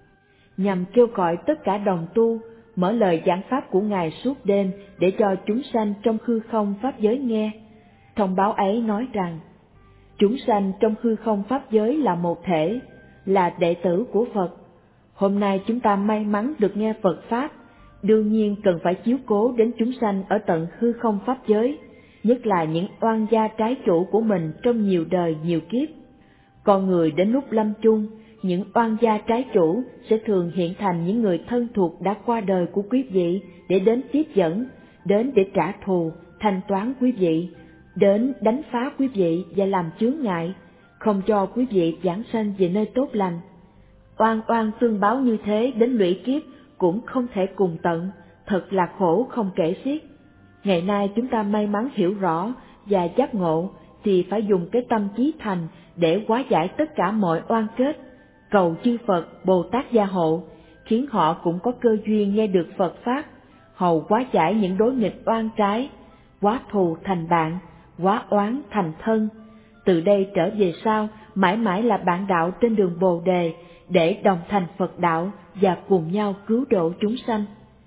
nhằm kêu gọi tất cả đồng tu mở lời giảng pháp của Ngài suốt đêm để cho chúng sanh trong hư không pháp giới nghe. Thông báo ấy nói rằng, chúng sanh trong hư không pháp giới là một thể, là đệ tử của Phật. Hôm nay chúng ta may mắn được nghe Phật Pháp, đương nhiên cần phải chiếu cố đến chúng sanh ở tận hư không pháp giới, nhất là những oan gia trái chủ của mình trong nhiều đời nhiều kiếp. Con người đến lúc lâm chung, những oan gia trái chủ sẽ thường hiện thành những người thân thuộc đã qua đời của quý vị để đến tiếp dẫn, đến để trả thù, thanh toán quý vị, đến đánh phá quý vị và làm chướng ngại, không cho quý vị giảng sanh về nơi tốt lành. Oan oan tương báo như thế đến lũy kiếp cũng không thể cùng tận, thật là khổ không kể xiết. Ngày nay chúng ta may mắn hiểu rõ và giác ngộ thì phải dùng cái tâm chí thành để hóa giải tất cả mọi oan kết, cầu chư Phật, Bồ Tát gia hộ, khiến họ cũng có cơ duyên nghe được Phật Pháp, hầu hóa giải những đối nghịch oan trái, hóa thù thành bạn, hóa oán thành thân. Từ đây trở về sau, mãi mãi là bạn đạo trên đường Bồ Đề, để đồng thành Phật đạo và cùng nhau cứu độ chúng sanh.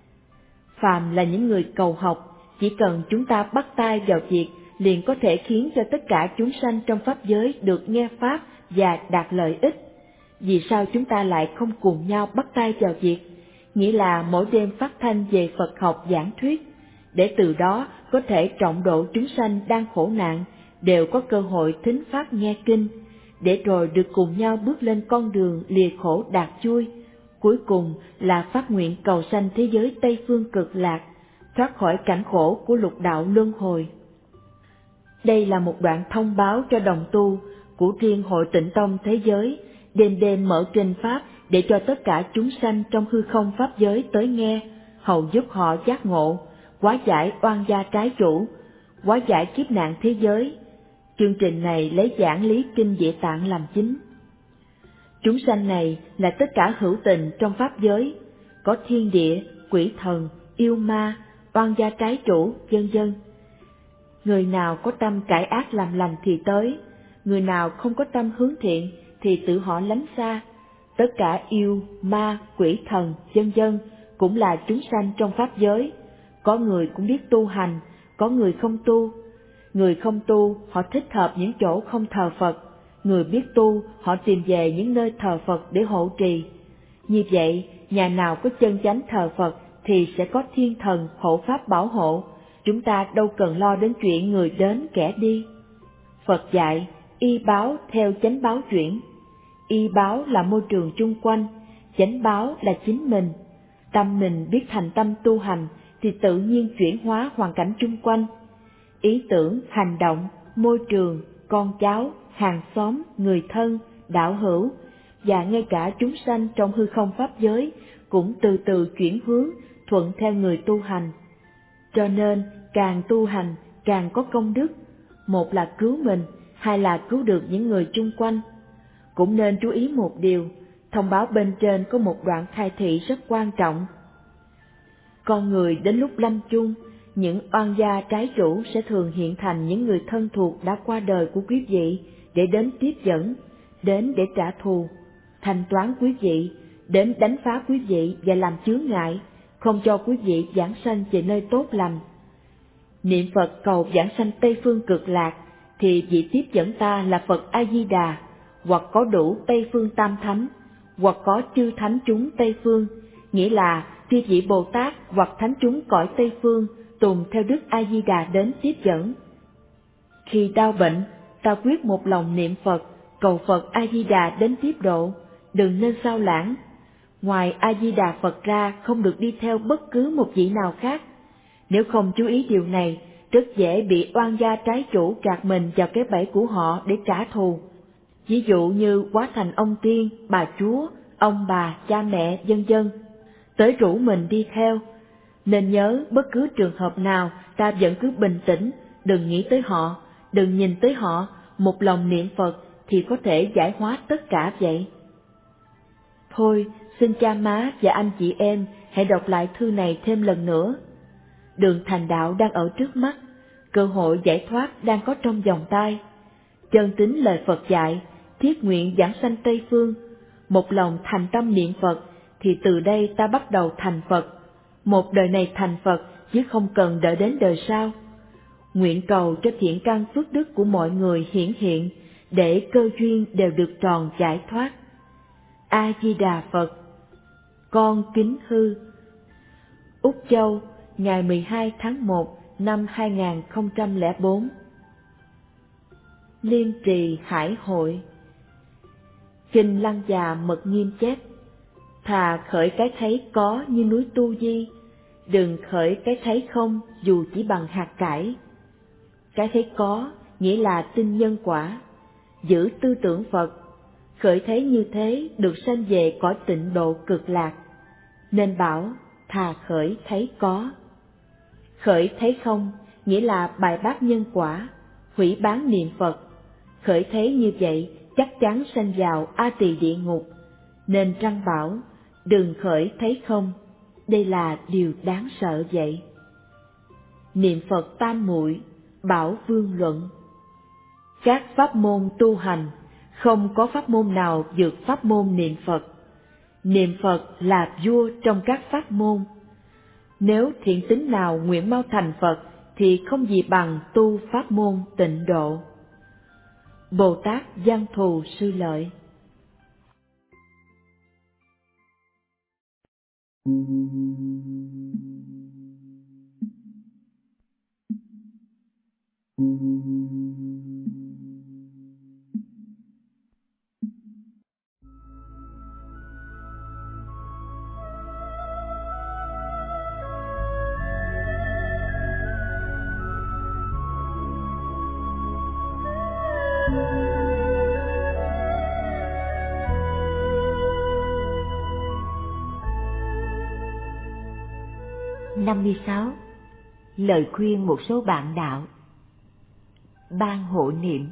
Phàm là những người cầu học, chỉ cần chúng ta bắt tay vào việc, liền có thể khiến cho tất cả chúng sanh trong pháp giới được nghe Pháp và đạt lợi ích. Vì sao chúng ta lại không cùng nhau bắt tay vào việc, nghĩa là mỗi đêm phát thanh về Phật học giảng thuyết, để từ đó có thể trọng độ chúng sanh đang khổ nạn, đều có cơ hội thính Pháp nghe Kinh, để rồi được cùng nhau bước lên con đường lìa khổ đạt vui, cuối cùng là phát nguyện cầu sanh thế giới Tây Phương Cực Lạc, thoát khỏi cảnh khổ của lục đạo luân hồi. Đây là một đoạn thông báo cho đồng tu của riêng Hội Tịnh Tông thế giới, đêm đêm mở kinh Pháp để cho tất cả chúng sanh trong hư không pháp giới tới nghe, hầu giúp họ giác ngộ, hóa giải oan gia trái chủ, hóa giải kiếp nạn thế giới. Chương trình này lấy giảng lý kinh Địa Tạng làm chính. Chúng sanh này là tất cả hữu tình trong pháp giới, có thiên địa, quỷ thần, yêu ma, oan gia trái chủ, vân vân. Người nào có tâm cải ác làm lành thì tới, người nào không có tâm hướng thiện thì tự họ lánh xa. Tất cả yêu, ma, quỷ thần, vân vân cũng là chúng sanh trong pháp giới. Có người cũng biết tu hành, có người không tu. Người không tu, họ thích hợp những chỗ không thờ Phật. Người biết tu, họ tìm về những nơi thờ Phật để hộ trì. Như vậy, nhà nào có chân chánh thờ Phật thì sẽ có thiên thần hộ pháp bảo hộ. Chúng ta đâu cần lo đến chuyện người đến kẻ đi. Phật dạy, y báo theo chánh báo chuyển. Y báo là môi trường chung quanh, chánh báo là chính mình. Tâm mình biết thành tâm tu hành thì tự nhiên chuyển hóa hoàn cảnh chung quanh. Ý tưởng, hành động, môi trường, con cháu, hàng xóm, người thân, đạo hữu và ngay cả chúng sanh trong hư không pháp giới cũng từ từ chuyển hướng thuận theo người tu hành. Cho nên càng tu hành càng có công đức, một là cứu mình, hai là cứu được những người chung quanh. Cũng nên chú ý một điều, thông báo bên trên có một đoạn khai thị rất quan trọng. Con người đến lúc lâm chung, những oan gia trái chủ sẽ thường hiện thành những người thân thuộc đã qua đời của quý vị để đến tiếp dẫn, đến để trả thù, thanh toán quý vị, đến đánh phá quý vị và làm chướng ngại, không cho quý vị giảng sanh về nơi tốt lành. Niệm Phật cầu giảng sanh Tây Phương Cực Lạc thì vị tiếp dẫn ta là Phật A Di Đà, hoặc có đủ Tây Phương Tam Thánh, hoặc có chư thánh chúng Tây Phương, nghĩa là chư vị Bồ Tát hoặc thánh chúng cõi Tây Phương tùng theo Đức A Di Đà đến tiếp dẫn. Khi đau bệnh, ta quyết một lòng niệm Phật, cầu Phật A Di Đà đến tiếp độ, đừng nên sao lãng. Ngoài A Di Đà Phật ra không được đi theo bất cứ một vị nào khác. Nếu không chú ý điều này, rất dễ bị oan gia trái chủ gạt mình vào cái bẫy của họ để trả thù. Ví dụ như hóa thành ông tiên, bà chúa, ông bà, cha mẹ, vân vân, tới rủ mình đi theo. Nên nhớ bất cứ trường hợp nào ta vẫn cứ bình tĩnh, đừng nghĩ tới họ, đừng nhìn tới họ, một lòng niệm Phật thì có thể giải hóa tất cả vậy. Thôi, xin cha má và anh chị em hãy đọc lại thư này thêm lần nữa. Đường thành đạo đang ở trước mắt, cơ hội giải thoát đang có trong vòng tay. Chân tín lời Phật dạy, thiết nguyện giảng sanh Tây Phương, một lòng thành tâm niệm Phật, thì từ đây ta bắt đầu thành Phật. Một đời này thành Phật, chứ không cần đợi đến đời sau. Nguyện cầu cho thiện căn phước đức của mọi người hiển hiện, để cơ duyên đều được tròn giải thoát. A Di Đà Phật. Con kính hư. Úc Châu, ngày 12 tháng 1 năm 2004. Liên trì Hải Hội. Kinh Lăng Già Mật Nghiêm chép: thà khởi cái thấy có như núi Tu Di, đừng khởi cái thấy không dù chỉ bằng hạt cải. Cái thấy có nghĩa là tin nhân quả, giữ tư tưởng Phật, khởi thấy như thế được sanh về cõi tịnh độ cực lạc. Nên bảo thà khởi thấy có. Khởi thấy không nghĩa là bài bác nhân quả, hủy bán niệm Phật. Khởi thấy như vậy chắc chắn sanh vào A Tỳ địa ngục. Nên răng bảo đừng khởi thấy không, đây là điều đáng sợ vậy. Niệm Phật tam muội. Bảo Vương luận: các pháp môn tu hành, không có pháp môn nào vượt pháp môn niệm Phật. Niệm Phật là vua trong các pháp môn. Nếu thiện tín nào nguyện mau thành Phật, thì không gì bằng tu pháp môn tịnh độ. Bồ Tát Văn Thù Sư Lợi. Năm 56. Lời khuyên một số bạn đạo. Ban hộ niệm.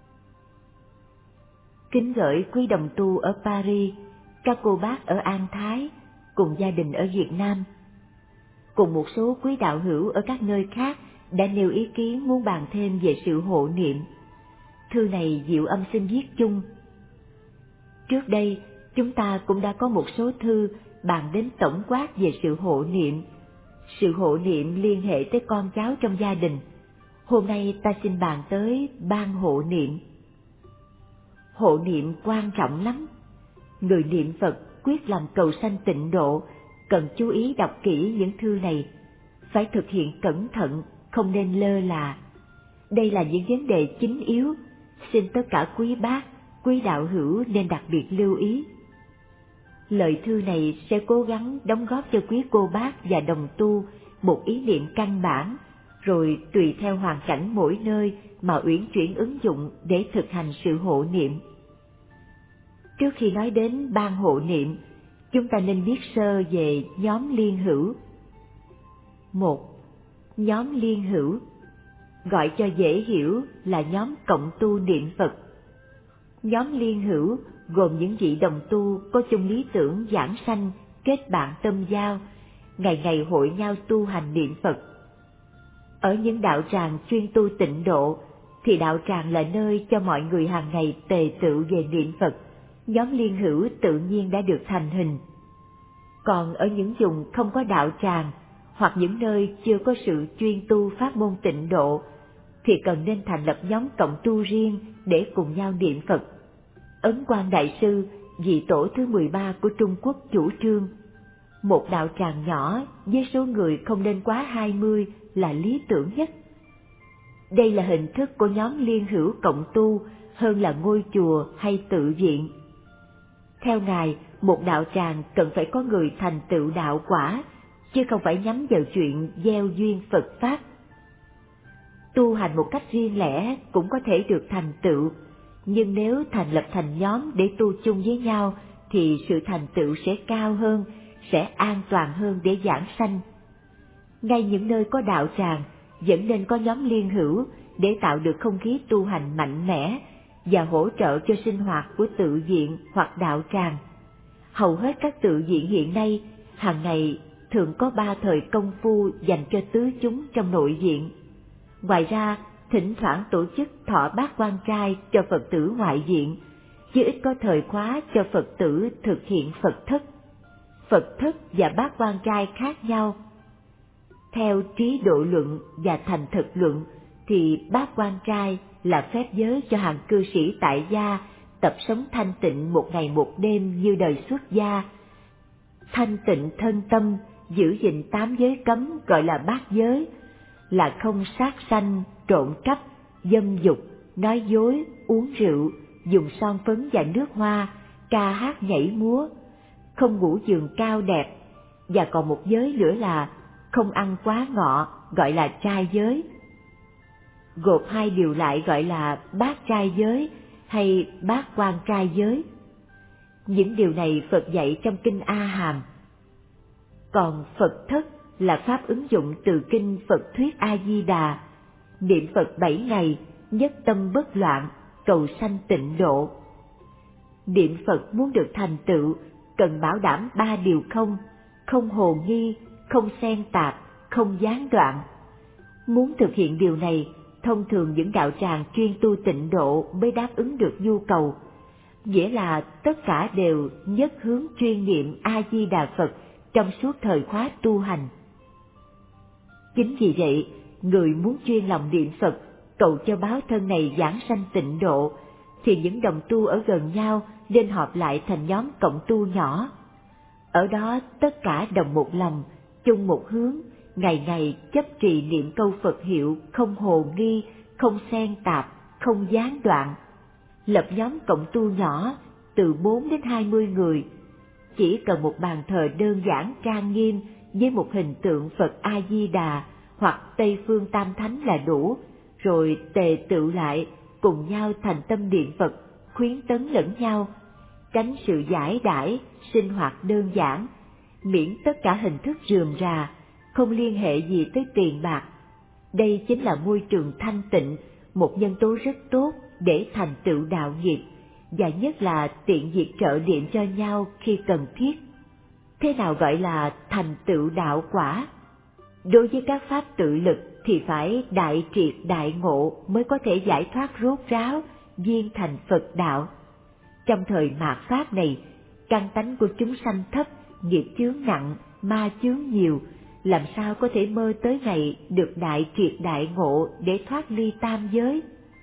Kính gửi quý đồng tu ở Paris, các cô bác ở An Thái, cùng gia đình ở Việt Nam, cùng một số quý đạo hữu ở các nơi khác đã nêu ý kiến muốn bàn thêm về sự hộ niệm. Thư này Diệu Âm xin viết chung. Trước đây, chúng ta cũng đã có một số thư bàn đến tổng quát về sự hộ niệm. Sự hộ niệm liên hệ tới con cháu trong gia đình. Hôm nay ta xin bàn tới ban hộ niệm. Hộ niệm quan trọng lắm. Người niệm Phật quyết làm cầu sanh tịnh độ, cần chú ý đọc kỹ những thư này. Phải thực hiện cẩn thận, không nên lơ là. Đây là những vấn đề chính yếu, xin tất cả quý bác, quý đạo hữu nên đặc biệt lưu ý. Lời thư này sẽ cố gắng đóng góp cho quý cô bác và đồng tu một ý niệm căn bản, rồi tùy theo hoàn cảnh mỗi nơi mà uyển chuyển ứng dụng để thực hành sự hộ niệm. Trước khi nói đến ban hộ niệm, chúng ta nên biết sơ về nhóm liên hữu. 1. Nhóm liên hữu, gọi cho dễ hiểu là nhóm cộng tu niệm Phật. Nhóm liên hữu gồm những vị đồng tu có chung lý tưởng giảng sanh, kết bạn tâm giao, ngày ngày hội nhau tu hành niệm Phật. Ở những đạo tràng chuyên tu tịnh độ, thì đạo tràng là nơi cho mọi người hàng ngày tề tựu về niệm Phật, nhóm liên hữu tự nhiên đã được thành hình. Còn ở những vùng không có đạo tràng, hoặc những nơi chưa có sự chuyên tu pháp môn tịnh độ, thì cần nên thành lập nhóm cộng tu riêng để cùng nhau niệm Phật. Ấn Quang Đại Sư, vị tổ thứ 13 của Trung Quốc chủ trương, một đạo tràng nhỏ với số người không nên quá 20 là lý tưởng nhất. Đây là hình thức của nhóm liên hữu cộng tu hơn là ngôi chùa hay tự viện. Theo Ngài, một đạo tràng cần phải có người thành tựu đạo quả, chứ không phải nhắm vào chuyện gieo duyên Phật Pháp. Tu hành một cách riêng lẻ cũng có thể được thành tựu, nhưng nếu thành lập thành nhóm để tu chung với nhau thì sự thành tựu sẽ cao hơn, sẽ an toàn hơn để giảng sanh. Ngay những nơi có đạo tràng vẫn nên có nhóm liên hữu để tạo được không khí tu hành mạnh mẽ và hỗ trợ cho sinh hoạt của tự viện hoặc đạo tràng. Hầu hết các tự viện hiện nay hàng ngày thường có 3 thời công phu dành cho tứ chúng trong nội viện. Ngoài ra, thỉnh thoảng tổ chức thọ bát quan trai cho Phật tử ngoại viện, chứ ít có thời khóa cho Phật tử thực hiện Phật thất. Phật thất và bát quan trai khác nhau. Theo trí độ luận và thành thực luận thì bát quan trai là phép giới cho hàng cư sĩ tại gia tập sống thanh tịnh một ngày một đêm như đời xuất gia. Thanh tịnh thân tâm, giữ gìn 8 giới cấm gọi là bát giới, là không sát sanh, trộm cắp, dâm dục, nói dối, uống rượu, dùng son phấn và nước hoa, ca hát nhảy múa, không ngủ giường cao đẹp, và còn một giới nữa là không ăn quá ngọ, gọi là trai giới. Gộp 2 điều lại gọi là bát trai giới hay bát quan trai giới. Những điều này Phật dạy trong kinh A Hàm. Còn Phật thất là pháp ứng dụng từ kinh Phật thuyết A Di Đà, niệm Phật 7 ngày, nhất tâm bất loạn, cầu sanh tịnh độ. Niệm Phật muốn được thành tựu cần bảo đảm 3 điều không: không hồ nghi, không xen tạp, không gián đoạn. Muốn thực hiện điều này, thông thường những đạo tràng chuyên tu tịnh độ mới đáp ứng được nhu cầu, nghĩa là tất cả đều nhất hướng chuyên niệm A Di Đà Phật trong suốt thời khóa tu hành. Chính vì vậy, người muốn chuyên lòng niệm Phật, cầu cho báo thân này giảng sanh tịnh độ, thì những đồng tu ở gần nhau nên họp lại thành nhóm cộng tu nhỏ. Ở đó tất cả đồng một lòng, chung một hướng, ngày ngày chấp trì niệm câu Phật hiệu không hồ nghi, không xen tạp, không gián đoạn. Lập nhóm cộng tu nhỏ từ 4 đến 20 người, chỉ cần một bàn thờ đơn giản trang nghiêm với một hình tượng Phật A Di Đà hoặc Tây Phương Tam Thánh là đủ, rồi tề tựu lại cùng nhau thành tâm niệm Phật, khuyến tấn lẫn nhau, tránh sự giải đãi, sinh hoạt đơn giản, miễn tất cả hình thức rườm rà, không liên hệ gì tới tiền bạc. Đây chính là môi trường thanh tịnh, một nhân tố rất tốt để thành tựu đạo nghiệp, và nhất là tiện việc trợ điện cho nhau khi cần thiết. Thế nào gọi là thành tựu đạo quả? Đối với các pháp tự lực thì phải đại triệt đại ngộ mới có thể giải thoát rốt ráo, viên thành Phật đạo. Trong thời mạt Pháp này, căn tánh của chúng sanh thấp, nghiệp chướng nặng, ma chướng nhiều, làm sao có thể mơ tới ngày được đại triệt đại ngộ để thoát ly tam giới.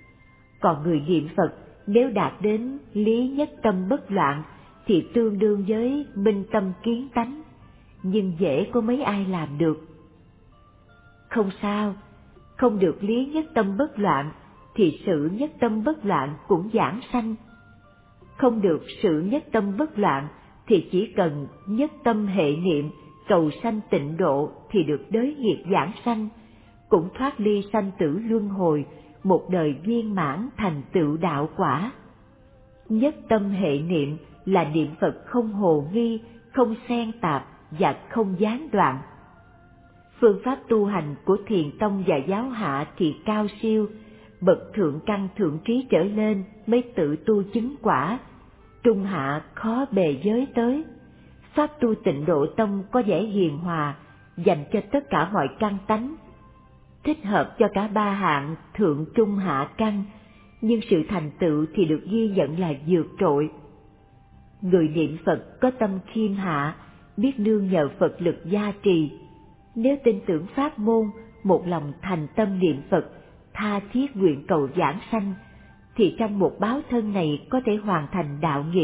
Còn người niệm Phật nếu đạt đến lý nhất tâm bất loạn thì tương đương với minh tâm kiến tánh, nhưng dễ có mấy ai làm được. Không sao, không được lý nhất tâm bất loạn thì sự nhất tâm bất loạn cũng giảng sanh. Không được sự nhất tâm bất loạn thì chỉ cần nhất tâm hệ niệm cầu sanh tịnh độ thì được đới nghiệp giảng sanh, cũng thoát ly sanh tử luân hồi, một đời viên mãn thành tựu đạo quả. Nhất tâm hệ niệm là niệm Phật không hồ nghi, không xen tạp và không gián đoạn. Phương pháp tu hành của Thiền Tông và Giáo Hạ thì cao siêu, bậc thượng căn thượng trí trở lên mới tự tu chứng quả, trung hạ khó bề giới tới. Pháp tu Tịnh Độ Tông có vẻ hiền hòa, dành cho tất cả mọi căn tánh, thích hợp cho cả 3 hạng thượng trung hạ căn, nhưng sự thành tựu thì được ghi nhận là vượt trội. Người niệm Phật có tâm khiêm hạ, biết nương nhờ Phật lực gia trì. Nếu tin tưởng pháp môn, một lòng thành tâm niệm Phật, tha thiết nguyện cầu giảng sanh, thì trong một báo thân này có thể hoàn thành đạo nghiệp.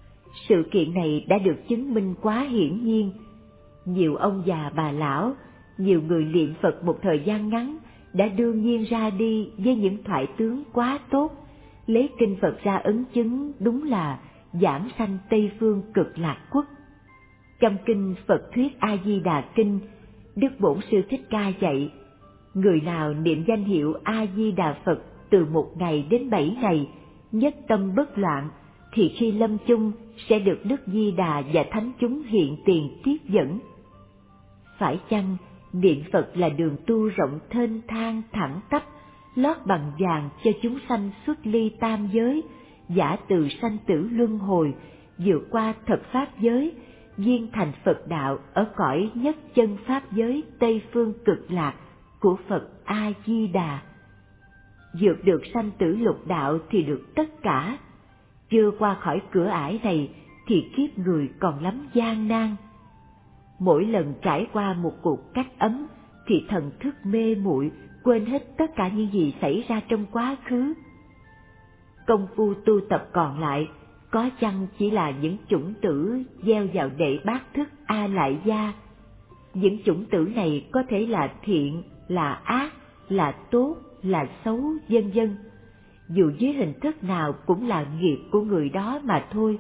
Sự kiện này đã được chứng minh quá hiển nhiên. Nhiều ông già bà lão nhiều người niệm Phật một thời gian ngắn đã đương nhiên ra đi với những thoại tướng quá tốt, lấy kinh Phật ra ấn chứng đúng là giảng sanh Tây Phương Cực Lạc Quốc. Trong kinh Phật Thuyết A Di Đà Kinh, Đức Bổn Sư Thích Ca dạy, người nào niệm danh hiệu A Di Đà Phật từ 1 ngày đến 7 ngày, nhất tâm bất loạn, thì khi lâm chung sẽ được Đức Di Đà và thánh chúng hiện tiền tiếp dẫn. Phải chăng niệm Phật là đường tu rộng thênh thang thẳng tắp, lót bằng vàng cho chúng sanh xuất ly tam giới, giả từ sanh tử luân hồi, vượt qua thật pháp giới, viên thành Phật đạo ở cõi nhất chân pháp giới Tây Phương Cực Lạc của Phật A Di Đà. Vượt được sanh tử lục đạo thì được tất cả. Chưa qua khỏi cửa ải này thì kiếp người còn lắm gian nan. Mỗi lần trải qua một cuộc cách ấm thì thần thức mê muội, quên hết tất cả những gì xảy ra trong quá khứ. Công phu tu tập còn lại có chăng chỉ là những chủng tử gieo vào đệ bát thức A Lại Gia. Những chủng tử này có thể là thiện, là ác, là tốt, là xấu, vân vân. Dù dưới hình thức nào cũng là nghiệp của người đó mà thôi.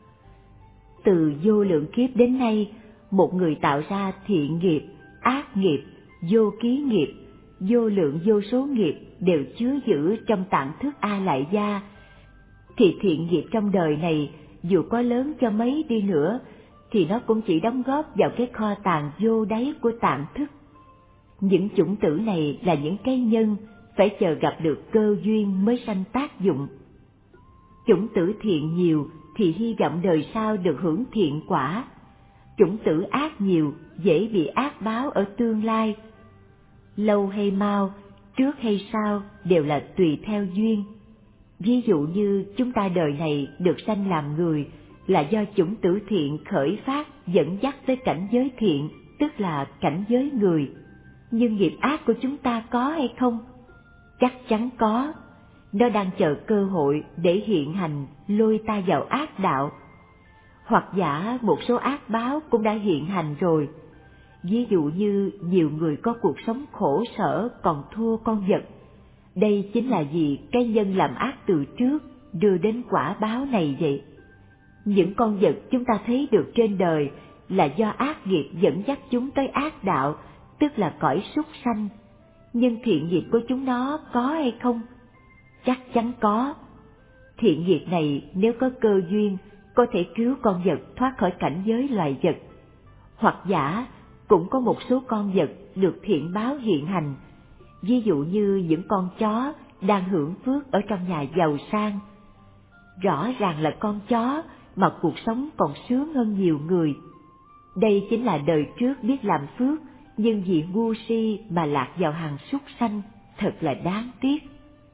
Từ vô lượng kiếp đến nay, một người tạo ra thiện nghiệp, ác nghiệp, vô ký nghiệp, vô lượng vô số nghiệp đều chứa giữ trong tạng thức A Lại Gia, thì thiện nghiệp trong đời này dù có lớn cho mấy đi nữa thì nó cũng chỉ đóng góp vào cái kho tàng vô đáy của tạng thức. Những chủng tử này là những cái nhân phải chờ gặp được cơ duyên mới sanh tác dụng. Chủng tử thiện nhiều thì hy vọng đời sau được hưởng thiện quả. Chủng tử ác nhiều dễ bị ác báo ở tương lai. Lâu hay mau, trước hay sau đều là tùy theo duyên. Ví dụ như chúng ta đời này được sanh làm người là do chủng tử thiện khởi phát dẫn dắt tới cảnh giới thiện, tức là cảnh giới người. Nhưng nghiệp ác của chúng ta có hay không? Chắc chắn có. Nó đang chờ cơ hội để hiện hành lôi ta vào ác đạo. Hoặc giả một số ác báo cũng đã hiện hành rồi. Ví dụ như nhiều người có cuộc sống khổ sở còn thua con vật. Đây chính là vì cái nhân làm ác từ trước đưa đến quả báo này vậy. Những con vật chúng ta thấy được trên đời là do ác nghiệp dẫn dắt chúng tới ác đạo, tức là cõi súc sanh. Nhưng thiện nghiệp của chúng nó có hay không? Chắc chắn có. Thiện nghiệp này nếu có cơ duyên có thể cứu con vật thoát khỏi cảnh giới loài vật. Hoặc giả cũng có một số con vật được thiện báo hiện hành. Ví dụ như những con chó đang hưởng phước ở trong nhà giàu sang. Rõ ràng là con chó mà cuộc sống còn sướng hơn nhiều người. Đây chính là đời trước biết làm phước, nhưng vì ngu si mà lạc vào hàng súc sanh, thật là đáng tiếc.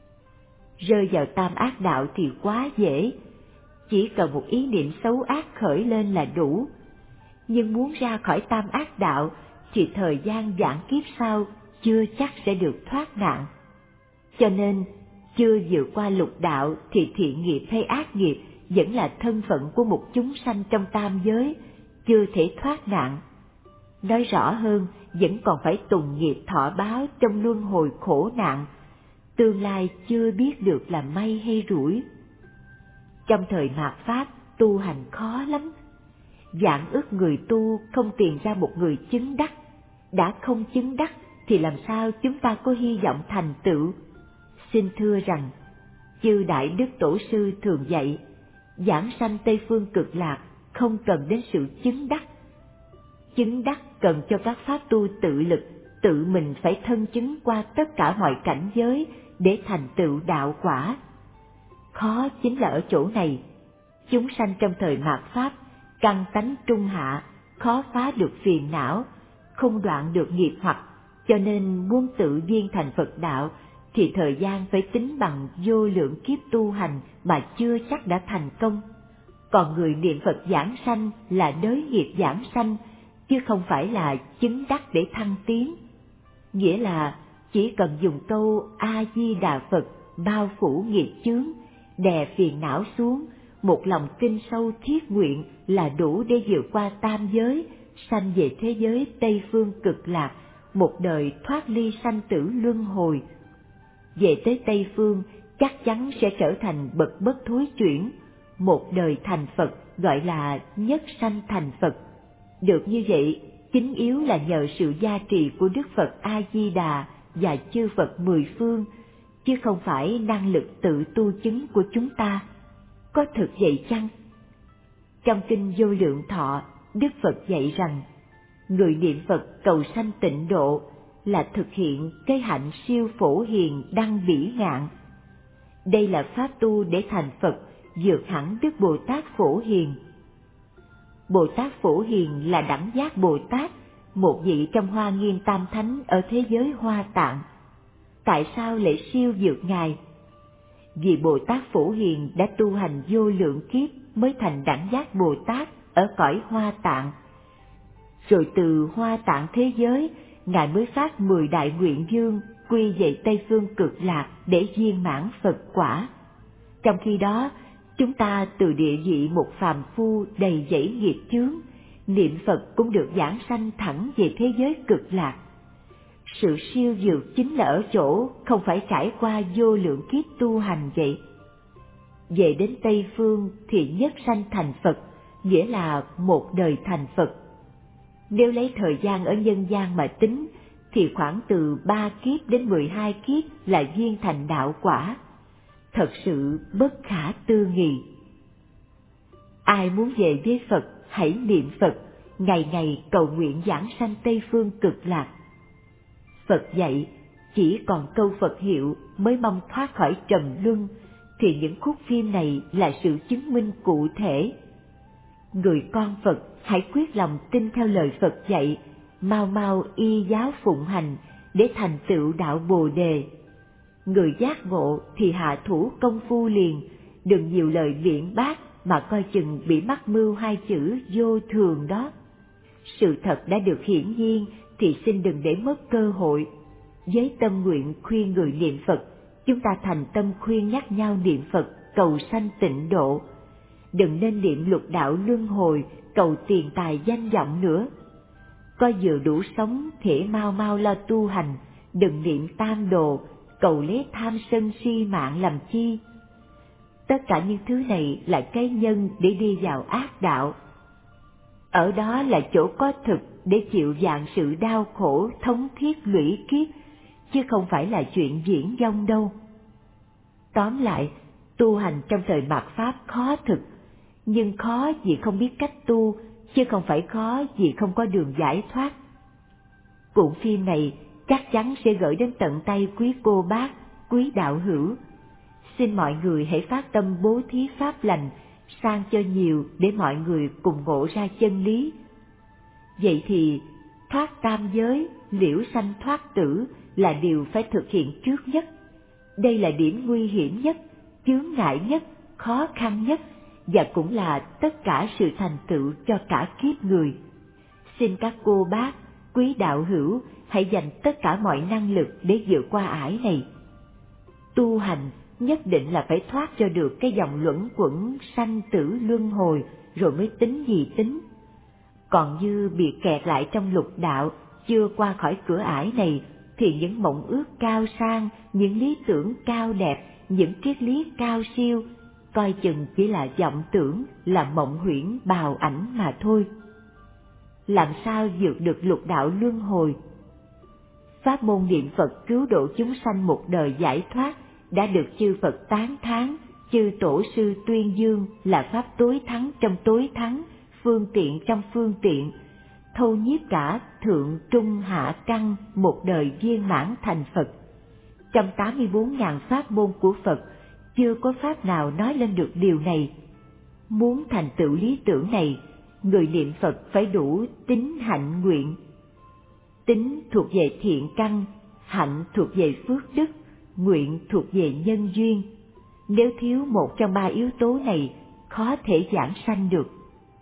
Rơi vào tam ác đạo thì quá dễ, chỉ cần một ý niệm xấu ác khởi lên là đủ. Nhưng muốn ra khỏi tam ác đạo thì thời gian vạn kiếp sau chưa chắc sẽ được thoát nạn. Cho nên, chưa vượt qua lục đạo thì thiện nghiệp hay ác nghiệp vẫn là thân phận của một chúng sanh trong tam giới, chưa thể thoát nạn. Nói rõ hơn, vẫn còn phải tùng nghiệp thọ báo trong luân hồi khổ nạn, tương lai chưa biết được là may hay rủi. Trong thời mạt Pháp, tu hành khó lắm. Vạn ức người tu không tìm ra một người chứng đắc. Đã không chứng đắc thì làm sao chúng ta có hy vọng thành tựu? Xin thưa rằng, chư Đại Đức Tổ sư thường dạy, giảng sanh Tây Phương Cực Lạc không cần đến sự chứng đắc. Chứng đắc cần cho các pháp tu tự lực, tự mình phải thân chứng qua tất cả mọi cảnh giới để thành tựu đạo quả. Khó chính là ở chỗ này. Chúng sanh trong thời mạt Pháp, căn tánh trung hạ, khó phá được phiền não, không đoạn được nghiệp hoặc, cho nên muốn tự viên thành Phật đạo thì thời gian phải tính bằng vô lượng kiếp tu hành mà chưa chắc đã thành công. Còn người niệm Phật giảng sanh là đới nghiệp giảng sanh, chứ không phải là chứng đắc để thăng tiến. Nghĩa là chỉ cần dùng câu A Di Đà Phật bao phủ nghiệp chướng, đè phiền não xuống, một lòng kinh sâu thiết nguyện là đủ để vượt qua tam giới, sanh về thế giới Tây Phương Cực Lạc một đời thoát ly sanh tử luân hồi. Về tới Tây Phương chắc chắn sẽ trở thành bậc bất thối chuyển, một đời thành Phật gọi là nhất sanh thành Phật. Được như vậy, chính yếu là nhờ sự gia trì của Đức Phật A-di-đà và chư Phật mười phương, chứ không phải năng lực tự tu chứng của chúng ta. Có thực vậy chăng? Trong kinh Vô Lượng Thọ, Đức Phật dạy rằng, người niệm Phật cầu sanh tịnh độ là thực hiện cái hạnh siêu phổ hiền đăng bỉ ngạn. Đây là pháp tu để thành Phật, vượt hẳn Đức Bồ Tát Phổ Hiền. Bồ Tát Phổ Hiền là đẳng giác Bồ Tát, một vị trong Hoa Nghiêm Tam Thánh ở thế giới Hoa Tạng. Tại sao lại siêu vượt Ngài? Vì Bồ Tát Phổ Hiền đã tu hành vô lượng kiếp mới thành đẳng giác Bồ Tát ở cõi Hoa Tạng. Rồi từ Hoa Tạng thế giới, Ngài mới phát 10 đại nguyện dương quy về Tây Phương Cực Lạc để viên mãn Phật quả. Trong khi đó, chúng ta từ địa vị một phàm phu đầy dẫy nghiệp chướng, niệm Phật cũng được giảng sanh thẳng về thế giới Cực Lạc. Sự siêu vượt chính là ở chỗ không phải trải qua vô lượng kiếp tu hành vậy. Về đến Tây Phương thì nhất sanh thành Phật, nghĩa là một đời thành Phật. Nếu lấy thời gian ở nhân gian mà tính, thì khoảng từ 3 kiếp đến 12 kiếp là viên thành đạo quả. Thật sự bất khả tư nghị. Ai muốn về với Phật, hãy niệm Phật, ngày ngày cầu nguyện giảng sanh Tây Phương Cực Lạc. Phật dạy, chỉ còn câu Phật hiệu mới mong thoát khỏi trầm luân, thì những khúc phim này là sự chứng minh cụ thể. Người con Phật hãy quyết lòng tin theo lời Phật dạy, mau mau y giáo phụng hành để thành tựu đạo Bồ Đề. Người giác ngộ thì hạ thủ công phu liền, đừng nhiều lời biện bác mà coi chừng bị mắc mưu hai chữ vô thường đó. Sự thật đã được hiển nhiên thì xin đừng để mất cơ hội. Với tâm nguyện khuyên người niệm Phật, chúng ta thành tâm khuyên nhắc nhau niệm Phật cầu sanh tịnh độ. Đừng nên niệm lục đạo luân hồi cầu tiền tài danh vọng nữa. Coi vừa đủ sống thể mau mau lo tu hành, đừng niệm tam đồ cầu lấy tham sân si mạng làm chi. Tất cả những thứ này là cái nhân để đi vào ác đạo. Ở đó là chỗ có thực để chịu vạn sự đau khổ thống thiết lũy kiếp, chứ không phải là chuyện viển vông đâu. Tóm lại, tu hành trong thời mạt Pháp khó thực, nhưng khó vì không biết cách tu, chứ không phải khó vì không có đường giải thoát. Cuộn phim này chắc chắn sẽ gửi đến tận tay quý cô bác, quý đạo hữu. Xin mọi người hãy phát tâm bố thí pháp lành, sang cho nhiều để mọi người cùng ngộ ra chân lý. Vậy thì thoát tam giới, liễu sanh thoát tử là điều phải thực hiện trước nhất. Đây là điểm nguy hiểm nhất, chướng ngại nhất, khó khăn nhất, và cũng là tất cả sự thành tựu cho cả kiếp người. Xin các cô bác, quý đạo hữu hãy dành tất cả mọi năng lực để vượt qua ải này. Tu hành nhất định là phải thoát cho được cái dòng luẩn quẩn sanh tử luân hồi rồi mới tính gì tính. Còn như bị kẹt lại trong lục đạo, chưa qua khỏi cửa ải này, thì những mộng ước cao sang, những lý tưởng cao đẹp, những triết lý cao siêu, coi chừng chỉ là vọng tưởng, là mộng huyễn bào ảnh mà thôi. Làm sao vượt được lục đạo luân hồi? Pháp môn niệm Phật cứu độ chúng sanh một đời giải thoát đã được chư Phật tán thán, chư tổ sư tuyên dương là pháp tối thắng trong tối thắng, phương tiện trong phương tiện, thâu nhiếp cả thượng trung hạ căn một đời viên mãn thành Phật. Trong 84.000 pháp môn của Phật, chưa có pháp nào nói lên được điều này. Muốn thành tựu lý tưởng này, người niệm Phật phải đủ tín hạnh nguyện. Tín thuộc về thiện căn, hạnh thuộc về phước đức, nguyện thuộc về nhân duyên. Nếu thiếu một trong ba yếu tố này, khó thể giảng sanh được.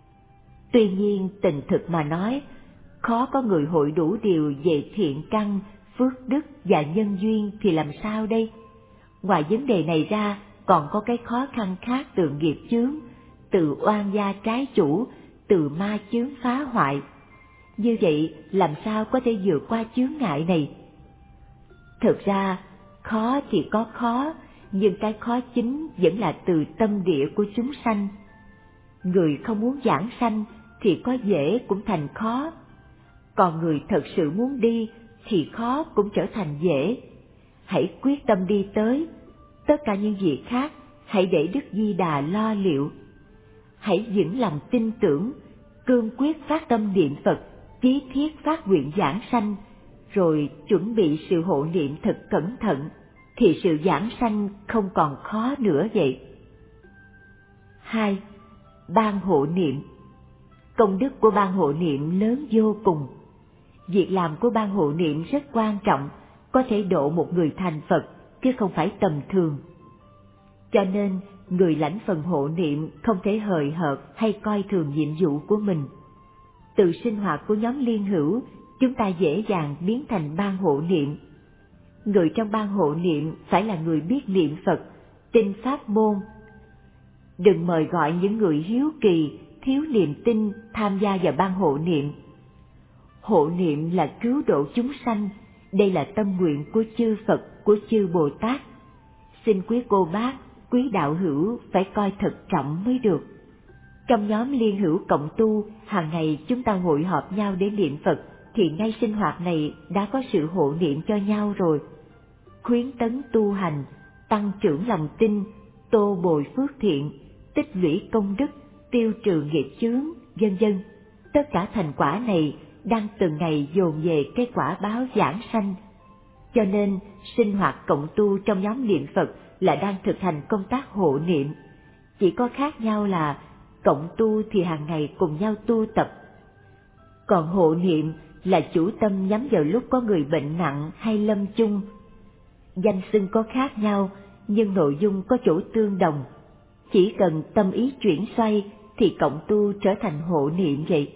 Tuy nhiên, tình thực mà nói, khó có người hội đủ điều về thiện căn, phước đức và nhân duyên thì làm sao đây? Ngoài vấn đề này ra, còn có cái khó khăn khác từ nghiệp chướng, từ oan gia trái chủ, từ ma chướng phá hoại. Như vậy làm sao có thể vượt qua chướng ngại này? Thực ra, khó thì có khó, nhưng cái khó chính vẫn là từ tâm địa của chúng sanh. Người không muốn giảng sanh thì có dễ cũng thành khó, còn người thật sự muốn đi thì khó cũng trở thành dễ. Hãy quyết tâm đi tới, tất cả những việc khác hãy để Đức Di Đà lo liệu. Hãy vững lòng tin tưởng, cương quyết phát tâm niệm Phật, chí thiết phát nguyện giảng sanh, rồi chuẩn bị sự hộ niệm thật cẩn thận, thì sự giảng sanh không còn khó nữa vậy. 2. Ban hộ niệm. Công đức của ban hộ niệm lớn vô cùng. Việc làm của ban hộ niệm rất quan trọng, có thể độ một người thành Phật, chứ không phải tầm thường. Cho nên, người lãnh phần hộ niệm không thể hời hợt hay coi thường nhiệm vụ của mình. Từ sinh hoạt của nhóm liên hữu, chúng ta dễ dàng biến thành ban hộ niệm. Người trong ban hộ niệm phải là người biết niệm Phật, tin pháp môn. Đừng mời gọi những người hiếu kỳ, thiếu niềm tin tham gia vào ban hộ niệm. Hộ niệm là cứu độ chúng sanh, đây là tâm nguyện của chư Phật, của chư Bồ Tát. Xin quý cô bác, quý đạo hữu phải coi thật trọng mới được. Trong nhóm liên hữu cộng tu, hàng ngày chúng ta hội họp nhau để niệm Phật, thì ngay sinh hoạt này đã có sự hộ niệm cho nhau rồi. Khuyến tấn tu hành, tăng trưởng lòng tin, tô bồi phước thiện, tích lũy công đức, tiêu trừ nghiệp chướng, vân vân. Tất cả thành quả này đang từng ngày dồn về cái quả báo giảng sanh. Cho nên, sinh hoạt cộng tu trong nhóm niệm Phật là đang thực hành công tác hộ niệm. Chỉ có khác nhau là cộng tu thì hàng ngày cùng nhau tu tập. Còn hộ niệm là chủ tâm nhắm vào lúc có người bệnh nặng hay lâm chung. Danh xưng có khác nhau, nhưng nội dung có chỗ tương đồng. Chỉ cần tâm ý chuyển xoay thì cộng tu trở thành hộ niệm vậy.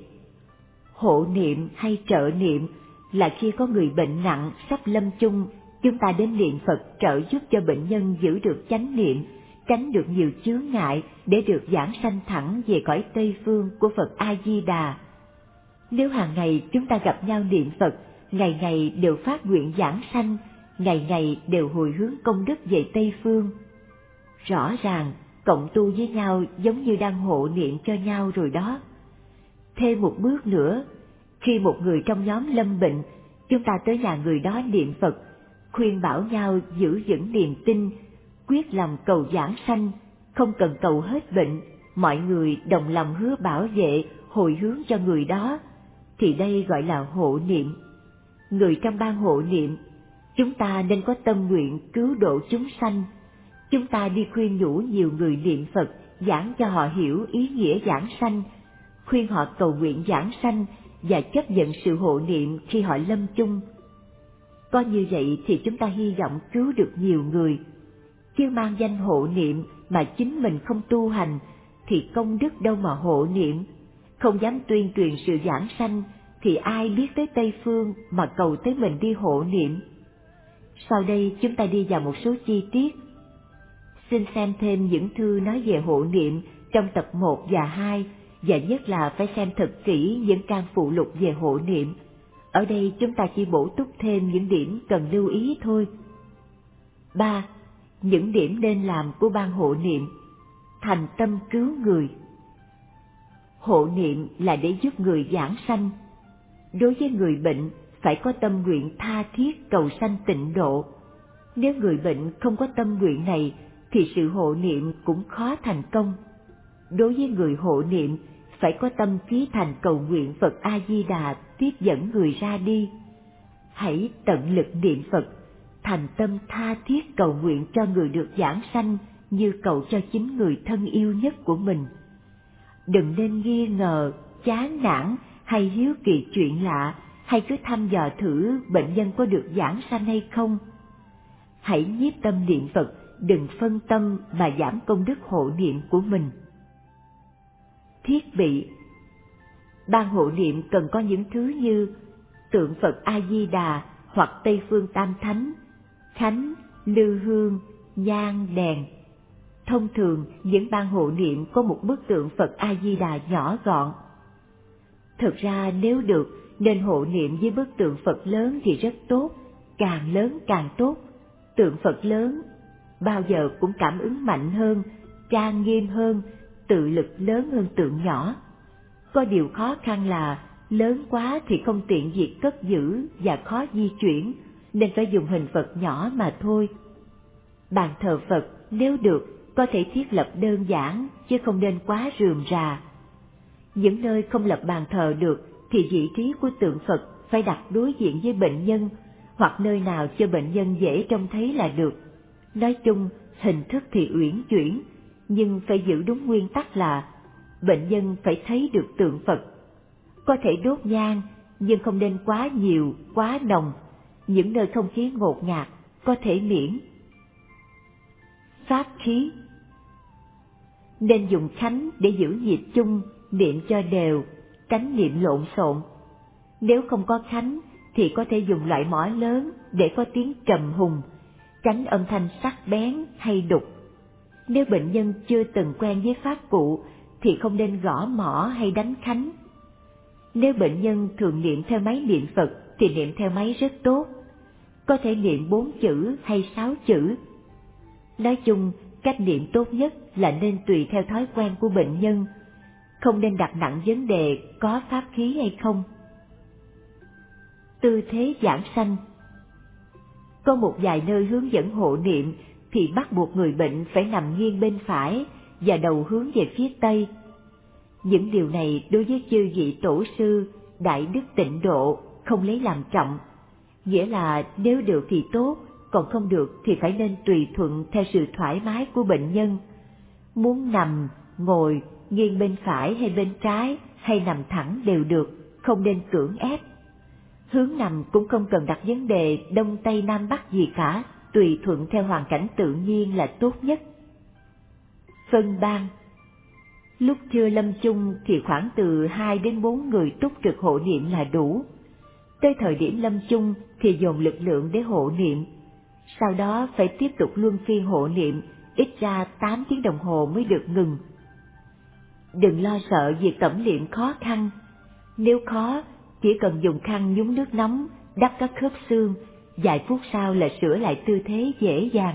Hộ niệm hay trợ niệm là khi có người bệnh nặng sắp lâm chung, chúng ta đến niệm Phật trợ giúp cho bệnh nhân giữ được chánh niệm, tránh được nhiều chướng ngại để được giảng sanh thẳng về cõi Tây Phương của Phật A Di Đà. Nếu hàng ngày chúng ta gặp nhau niệm Phật, ngày ngày đều phát nguyện giảng sanh, ngày ngày đều hồi hướng công đức về Tây Phương, rõ ràng cộng tu với nhau giống như đang hộ niệm cho nhau rồi đó. Thêm một bước nữa, khi một người trong nhóm lâm bệnh, chúng ta tới nhà người đó niệm Phật, khuyên bảo nhau giữ vững niềm tin, quyết lòng cầu giảng sanh, không cần cầu hết bệnh, mọi người đồng lòng hứa bảo vệ, hồi hướng cho người đó, thì đây gọi là hộ niệm. Người trong ban hộ niệm, chúng ta nên có tâm nguyện cứu độ chúng sanh. Chúng ta đi khuyên nhủ nhiều người niệm Phật, giảng cho họ hiểu ý nghĩa giảng sanh, khuyên họ cầu nguyện giảng sanh và chấp nhận sự hộ niệm khi họ lâm chung. Có như vậy thì chúng ta hy vọng cứu được nhiều người. Chứ mang danh hộ niệm mà chính mình không tu hành thì công đức đâu mà hộ niệm. Không dám tuyên truyền sự giảng sanh thì ai biết tới Tây Phương mà cầu tới mình đi hộ niệm. Sau đây chúng ta đi vào một số chi tiết. Xin xem thêm những thư nói về hộ niệm trong tập 1 và 2, và nhất là phải xem thật kỹ những trang phụ lục về hộ niệm. Ở đây chúng ta chỉ bổ túc thêm những điểm cần lưu ý thôi. 3. Những điểm nên làm của ban hộ niệm. Thành tâm cứu người. Hộ niệm là để giúp người giảng sanh. Đối với người bệnh, phải có tâm nguyện tha thiết cầu sanh tịnh độ. Nếu người bệnh không có tâm nguyện này, thì sự hộ niệm cũng khó thành công. Đối với người hộ niệm, phải có tâm chí thành cầu nguyện Phật A Di Đà tiếp dẫn người ra đi. Hãy tận lực niệm Phật, thành tâm tha thiết cầu nguyện cho người được giảng sanh như cầu cho chính người thân yêu nhất của mình. Đừng nên nghi ngờ, chán nản hay hiếu kỳ chuyện lạ, hay cứ thăm dò thử bệnh nhân có được giảng sanh hay không. Hãy nhiếp tâm niệm Phật, đừng phân tâm mà giảm công đức hộ niệm của mình. Thiết bị. Ban hộ niệm cần có những thứ như tượng Phật A Di Đà hoặc Tây Phương Tam Thánh, khánh, lư hương, nhang, đèn. Thông thường những ban hộ niệm có một bức tượng Phật A Di Đà nhỏ gọn. Thực ra nếu được, nên hộ niệm với bức tượng Phật lớn thì rất tốt, càng lớn càng tốt. Tượng Phật lớn bao giờ cũng cảm ứng mạnh hơn, trang nghiêm hơn, tự lực lớn hơn tượng nhỏ. Có điều khó khăn là lớn quá thì không tiện việc cất giữ và khó di chuyển, nên phải dùng hình Phật nhỏ mà thôi. Bàn thờ Phật nếu được có thể thiết lập đơn giản chứ không nên quá rườm rà. Những nơi không lập bàn thờ được thì vị trí của tượng Phật phải đặt đối diện với bệnh nhân, hoặc nơi nào cho bệnh nhân dễ trông thấy là được. Nói chung, hình thức thì uyển chuyển, nhưng phải giữ đúng nguyên tắc là bệnh nhân phải thấy được tượng Phật. Có thể đốt nhang, nhưng không nên quá nhiều, quá nồng. Những nơi không khí ngột ngạt có thể miễn. Pháp khí nên dùng khánh để giữ nhịp chung, niệm cho đều, tránh niệm lộn xộn. Nếu không có khánh thì có thể dùng loại mõ lớn để có tiếng trầm hùng, tránh âm thanh sắc bén hay đục. Nếu bệnh nhân chưa từng quen với pháp cụ thì không nên gõ mõ hay đánh khánh. Nếu bệnh nhân thường niệm theo máy niệm Phật thì niệm theo máy rất tốt, có thể niệm 4 chữ hay 6 chữ. Nói chung, cách niệm tốt nhất là nên tùy theo thói quen của bệnh nhân, không nên đặt nặng vấn đề có pháp khí hay không. Tư thế giảng sanh. Có một vài nơi hướng dẫn hộ niệm thì bắt buộc người bệnh phải nằm nghiêng bên phải và đầu hướng về phía tây. Những điều này đối với chư vị tổ sư, đại đức tịnh độ không lấy làm trọng, nghĩa là nếu được thì tốt, còn không được thì phải nên tùy thuận theo sự thoải mái của bệnh nhân. Muốn nằm, ngồi, nghiêng bên phải hay bên trái hay nằm thẳng đều được, không nên cưỡng ép. Hướng nằm cũng không cần đặt vấn đề đông tây nam bắc gì cả, tùy thuận theo hoàn cảnh tự nhiên là tốt nhất. Phân ban. Lúc chưa lâm chung thì khoảng từ 2 đến 4 người túc trực hộ niệm là đủ. Tới thời điểm lâm chung thì dồn lực lượng để hộ niệm. Sau đó phải tiếp tục luân phiên hộ niệm, ít ra 8 tiếng đồng hồ mới được ngừng. Đừng lo sợ việc tẩm liệm khó khăn. Nếu khó, chỉ cần dùng khăn nhúng nước nóng, đắp các khớp xương, vài phút sau là sửa lại tư thế dễ dàng.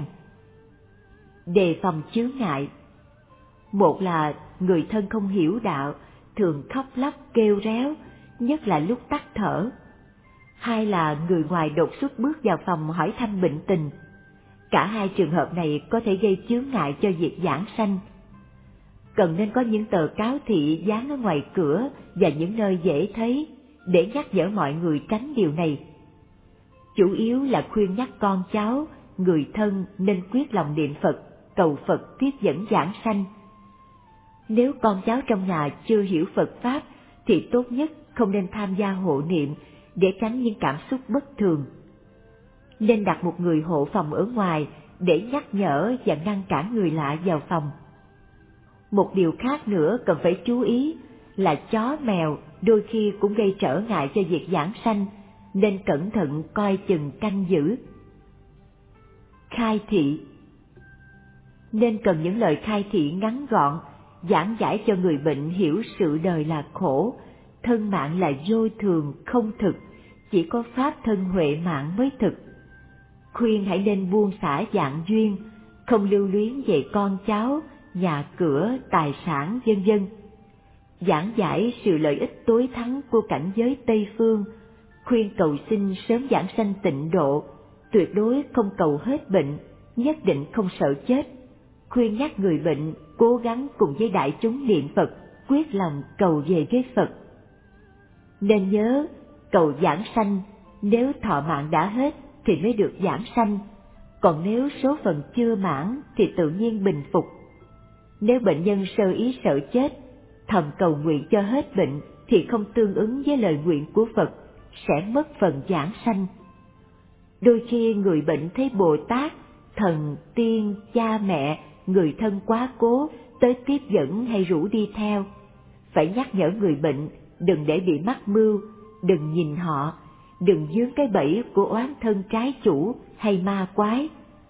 Đề phòng chướng ngại. Một là người thân không hiểu đạo, thường khóc lóc kêu réo, nhất là lúc tắt thở. Hai là người ngoài đột xuất bước vào phòng hỏi thăm bệnh tình. Cả hai trường hợp này có thể gây chướng ngại cho việc giảng sanh. Cần nên có những tờ cáo thị dán ở ngoài cửa và những nơi dễ thấy để nhắc nhở mọi người tránh điều này. Chủ yếu là khuyên nhắc con cháu, người thân nên quyết lòng niệm Phật, cầu Phật tiếp dẫn giảng sanh. Nếu con cháu trong nhà chưa hiểu Phật Pháp thì tốt nhất không nên tham gia hộ niệm để tránh những cảm xúc bất thường. Nên đặt một người hộ phòng ở ngoài để nhắc nhở và ngăn cản người lạ vào phòng. Một điều khác nữa cần phải chú ý là chó mèo đôi khi cũng gây trở ngại cho việc giảng sanh, nên cẩn thận coi chừng canh giữ. Khai thị. Nên cần những lời khai thị ngắn gọn, giảng giải cho người bệnh hiểu sự đời là khổ, thân mạng là vô thường, không thực, chỉ có pháp thân huệ mạng mới thực. Khuyên hãy nên buông xả dạng duyên, không lưu luyến về con cháu, nhà cửa, tài sản, vân vân. Giảng giải sự lợi ích tối thắng của cảnh giới Tây Phương, khuyên cầu xin sớm giảng sanh tịnh độ, tuyệt đối không cầu hết bệnh, nhất định không sợ chết. Khuyên nhắc người bệnh cố gắng cùng với đại chúng niệm Phật, quyết lòng cầu về với Phật. Nên nhớ, cầu giảng sanh, nếu thọ mạng đã hết thì mới được giảng sanh, còn nếu số phận chưa mãn thì tự nhiên bình phục. Nếu bệnh nhân sơ ý sợ chết, thầm cầu nguyện cho hết bệnh thì không tương ứng với lời nguyện của Phật, sẽ mất phần giảng sanh. Đôi khi người bệnh thấy Bồ Tát, thần, tiên, cha mẹ, người thân quá cố tới tiếp dẫn hay rủ đi theo. Phải nhắc nhở người bệnh đừng để bị mắc mưu, đừng nhìn họ, đừng dướng cái bẫy của oán thân trái chủ hay ma quái.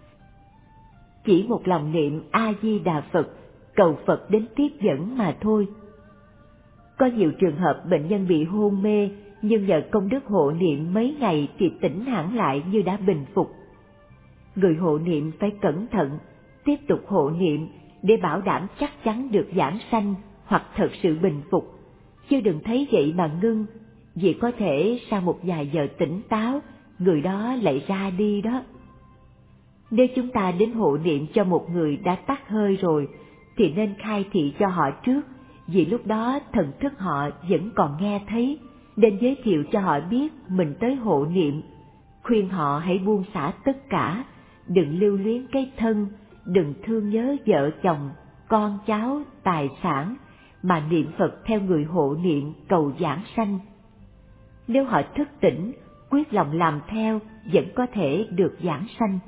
Chỉ một lòng niệm A-di-đà Phật, cầu Phật đến tiếp dẫn mà thôi. Có nhiều trường hợp bệnh nhân bị hôn mê nhưng nhờ công đức hộ niệm mấy ngày thì tỉnh hẳn lại như đã bình phục. Người hộ niệm phải cẩn thận, tiếp tục hộ niệm để bảo đảm chắc chắn được giảng sanh hoặc thật sự bình phục, chứ đừng thấy vậy mà ngưng, vì có thể sau một vài giờ tỉnh táo, người đó lại ra đi đó. Nếu chúng ta đến hộ niệm cho một người đã tắt hơi rồi, thì nên khai thị cho họ trước, vì lúc đó thần thức họ vẫn còn nghe thấy, nên giới thiệu cho họ biết mình tới hộ niệm, khuyên họ hãy buông xả tất cả, đừng lưu luyến cái thân, đừng thương nhớ vợ chồng, con cháu, tài sản, mà niệm Phật theo người hộ niệm cầu giảng sanh. Nếu họ thức tỉnh, quyết lòng làm theo, vẫn có thể được giảng sanh.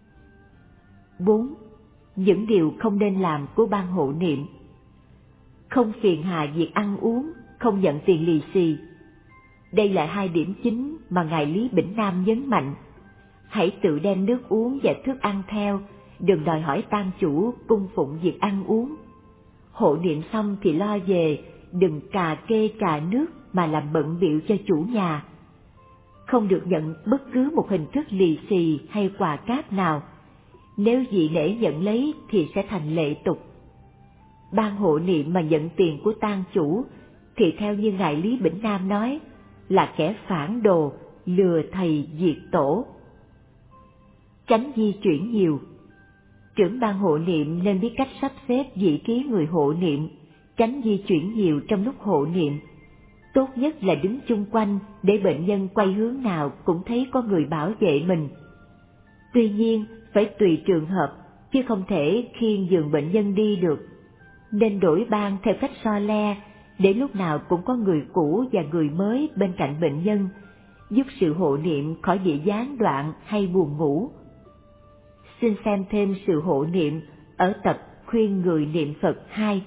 4. Những điều không nên làm của ban hộ niệm. Không phiền hà việc ăn uống, không nhận tiền lì xì. Đây là hai điểm chính mà Ngài Lý Bỉnh Nam nhấn mạnh. Hãy tự đem nước uống và thức ăn theo, đừng đòi hỏi tang chủ cung phụng việc ăn uống. Hộ niệm xong thì lo về, đừng cà kê trà nước mà làm bận bịu cho chủ nhà. Không được nhận bất cứ một hình thức lì xì hay quà cáp nào. Nếu dị lễ nhận lấy thì sẽ thành lệ tục. Ban hộ niệm mà nhận tiền của tang chủ thì theo như Ngài Lý Bỉnh Nam nói là kẻ phản đồ, lừa thầy diệt tổ. Tránh di chuyển nhiều. Trưởng ban hộ niệm nên biết cách sắp xếp vị trí người hộ niệm, tránh di chuyển nhiều trong lúc hộ niệm. Tốt nhất là đứng chung quanh để bệnh nhân quay hướng nào cũng thấy có người bảo vệ mình. Tuy nhiên, phải tùy trường hợp, chứ không thể khiêng giường bệnh nhân đi được. Nên đổi ban theo cách so le, để lúc nào cũng có người cũ và người mới bên cạnh bệnh nhân, giúp sự hộ niệm khỏi bị gián đoạn hay buồn ngủ. Xin xem thêm sự hộ niệm ở tập khuyên người niệm Phật 2.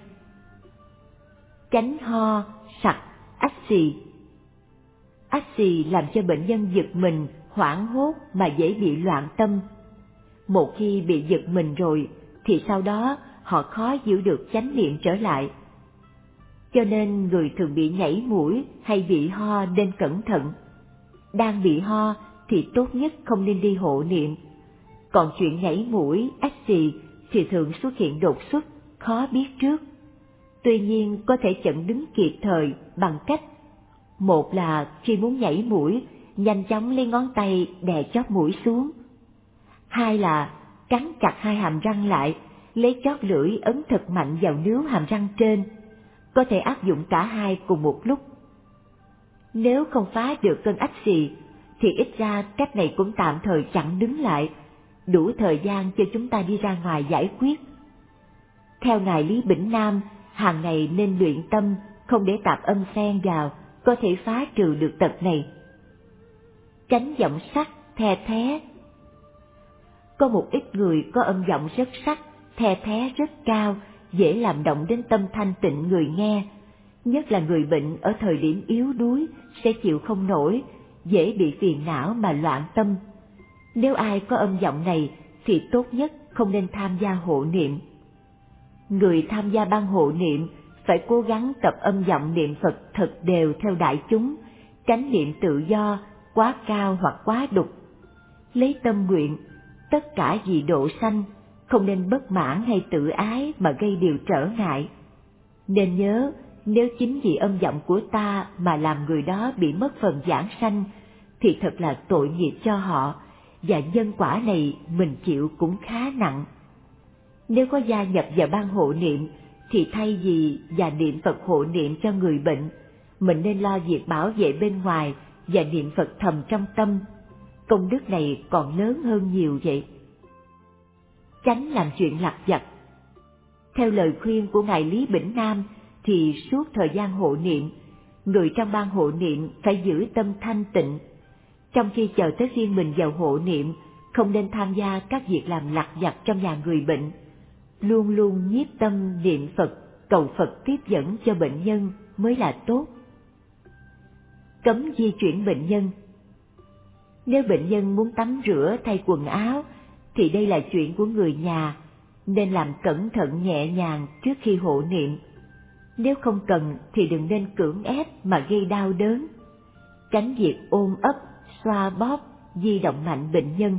Tránh ho, sặc, ách xì. Ách xì làm cho bệnh nhân giật mình, hoảng hốt mà dễ bị loạn tâm. Một khi bị giật mình rồi, thì sau đó họ khó giữ được chánh niệm trở lại. Cho nên người thường bị nhảy mũi hay bị ho nên cẩn thận. Đang bị ho thì tốt nhất không nên đi hộ niệm. Còn chuyện nhảy mũi, ách xì thì thường xuất hiện đột xuất, khó biết trước. Tuy nhiên có thể chẩn đứng kịp thời bằng cách: một là khi muốn nhảy mũi, nhanh chóng lấy ngón tay đè chóp mũi xuống. Hai là cắn chặt hai hàm răng lại, lấy chóp lưỡi ấn thật mạnh vào nướu hàm răng trên. Có thể áp dụng cả hai cùng một lúc. Nếu không phá được cơn ách xì, thì ít ra cách này cũng tạm thời chặn đứng lại, đủ thời gian cho chúng ta đi ra ngoài giải quyết. Theo Ngài Lý Bỉnh Nam, hàng ngày nên luyện tâm, không để tạp âm xen vào, có thể phá trừ được tật này. Tránh giọng sắc, the thé. Có một ít người có âm giọng rất sắc, the thé rất cao, dễ làm động đến tâm thanh tịnh người nghe, nhất là người bệnh ở thời điểm yếu đuối sẽ chịu không nổi, dễ bị phiền não mà loạn tâm. Nếu ai có âm giọng này thì tốt nhất không nên tham gia hộ niệm. Người tham gia ban hộ niệm phải cố gắng tập âm giọng niệm Phật thật đều theo đại chúng, tránh niệm tự do, quá cao hoặc quá đục. Lấy tâm nguyện, tất cả vì độ sanh, không nên bất mãn hay tự ái mà gây điều trở ngại. Nên nhớ, nếu chính vì âm giọng của ta mà làm người đó bị mất phần giảng sanh, thì thật là tội nghiệp cho họ, và nhân quả này mình chịu cũng khá nặng. Nếu có gia nhập vào ban hộ niệm, thì thay vì và niệm Phật hộ niệm cho người bệnh, mình nên lo việc bảo vệ bên ngoài và niệm Phật thầm trong tâm. Công đức này còn lớn hơn nhiều vậy. Tránh làm chuyện lặt vặt. Theo lời khuyên của Ngài Lý Bỉnh Nam, thì suốt thời gian hộ niệm, người trong ban hộ niệm phải giữ tâm thanh tịnh. Trong khi chờ tới phiên mình vào hộ niệm, không nên tham gia các việc làm lặt vặt trong nhà người bệnh. Luôn luôn nhiếp tâm niệm Phật, cầu Phật tiếp dẫn cho bệnh nhân mới là tốt. Cấm di chuyển bệnh nhân. Nếu bệnh nhân muốn tắm rửa thay quần áo, thì đây là chuyện của người nhà, nên làm cẩn thận nhẹ nhàng trước khi hộ niệm. Nếu không cần thì đừng nên cưỡng ép mà gây đau đớn. tránh việc ôm ấp, xoa bóp, di động mạnh bệnh nhân.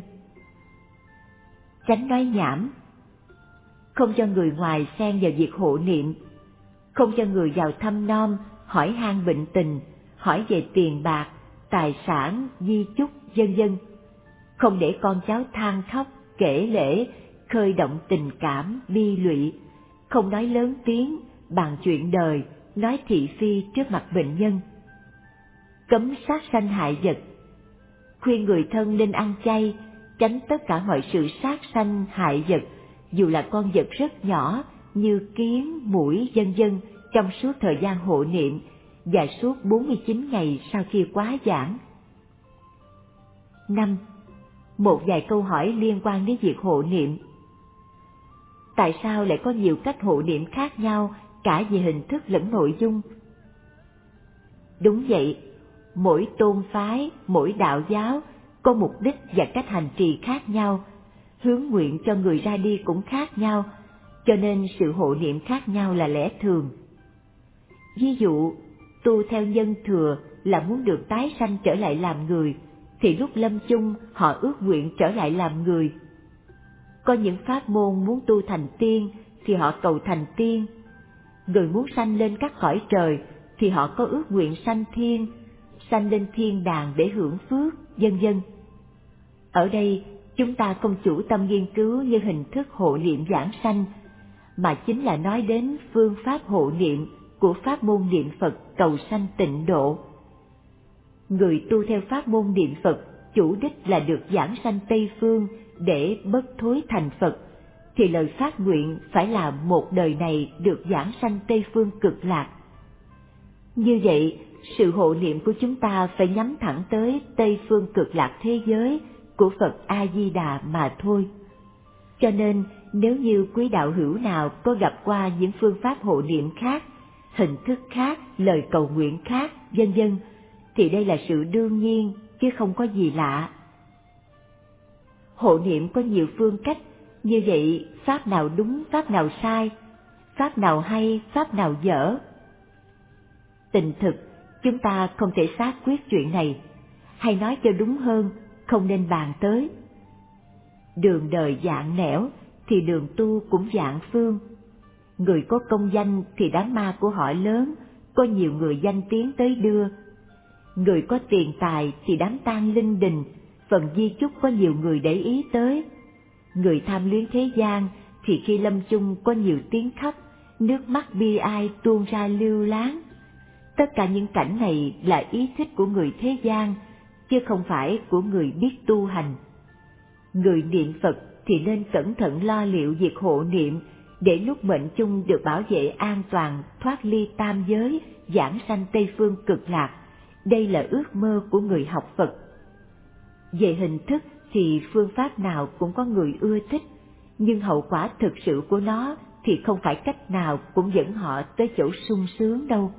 Tránh nói nhảm, không cho người ngoài xen vào việc hộ niệm, không cho người vào thăm nom, hỏi han bệnh tình, hỏi về tiền bạc, tài sản, di chúc, vân vân. Không để con cháu than khóc, kể lể, khơi động tình cảm, bi lụy, không nói lớn tiếng, bàn chuyện đời, nói thị phi trước mặt bệnh nhân. Cấm sát sanh hại vật, khuyên người thân nên ăn chay, tránh tất cả mọi sự sát sanh hại vật, dù là con vật rất nhỏ như kiến, muỗi, vân vân, trong suốt thời gian hộ niệm và suốt 49 ngày sau khi quá giảng. 5. Một vài câu hỏi liên quan đến việc hộ niệm. Tại sao lại có nhiều cách hộ niệm khác nhau cả về hình thức lẫn nội dung? Đúng vậy, mỗi tôn phái, mỗi đạo giáo có mục đích và cách hành trì khác nhau, hướng nguyện cho người ra đi cũng khác nhau, cho nên sự hộ niệm khác nhau là lẽ thường. Ví dụ, tu theo nhân thừa là muốn được tái sanh trở lại làm người, thì lúc lâm chung họ ước nguyện trở lại làm người. Có những pháp môn muốn tu thành tiên thì họ cầu thành tiên. Người muốn sanh lên các cõi trời thì họ có ước nguyện sanh thiên, sanh lên thiên đàng để hưởng phước, vân vân. Ở đây chúng ta không chủ tâm nghiên cứu như hình thức hộ niệm giảng sanh, mà chính là nói đến phương pháp hộ niệm của pháp môn niệm Phật cầu sanh tịnh độ. Người tu theo pháp môn niệm Phật chủ đích là được giảng sanh Tây Phương để bất thối thành Phật, thì lời phát nguyện phải là một đời này được giảng sanh Tây Phương Cực Lạc. Như vậy, sự hộ niệm của chúng ta phải nhắm thẳng tới Tây Phương Cực Lạc thế giới của Phật A-di-đà mà thôi. Cho nên, nếu như quý đạo hữu nào có gặp qua những phương pháp hộ niệm khác, hình thức khác, lời cầu nguyện khác, vân vân, thì đây là sự đương nhiên, chứ không có gì lạ. Hộ niệm có nhiều phương cách, như vậy pháp nào đúng, pháp nào sai, pháp nào hay, pháp nào dở? Tình thực, chúng ta không thể xác quyết chuyện này, hay nói cho đúng hơn, không nên bàn tới. Đường đời dạng nẻo, thì đường tu cũng dạng phương. Người có công danh thì đám ma của họ lớn, có nhiều người danh tiếng tới đưa. Người có tiền tài thì đám tang linh đình, phần di chúc có nhiều người để ý tới. Người tham luyến thế gian thì khi lâm chung có nhiều tiếng khóc, nước mắt bi ai tuôn ra lưu láng. Tất cả những cảnh này là ý thích của người thế gian, chứ không phải của người biết tu hành. Người niệm Phật thì nên cẩn thận lo liệu việc hộ niệm, để lúc mệnh chung được bảo vệ an toàn, thoát ly tam giới, giảng sanh Tây Phương Cực Lạc. Đây là ước mơ của người học Phật. Về hình thức thì phương pháp nào cũng có người ưa thích, nhưng hậu quả thực sự của nó thì không phải cách nào cũng dẫn họ tới chỗ sung sướng đâu.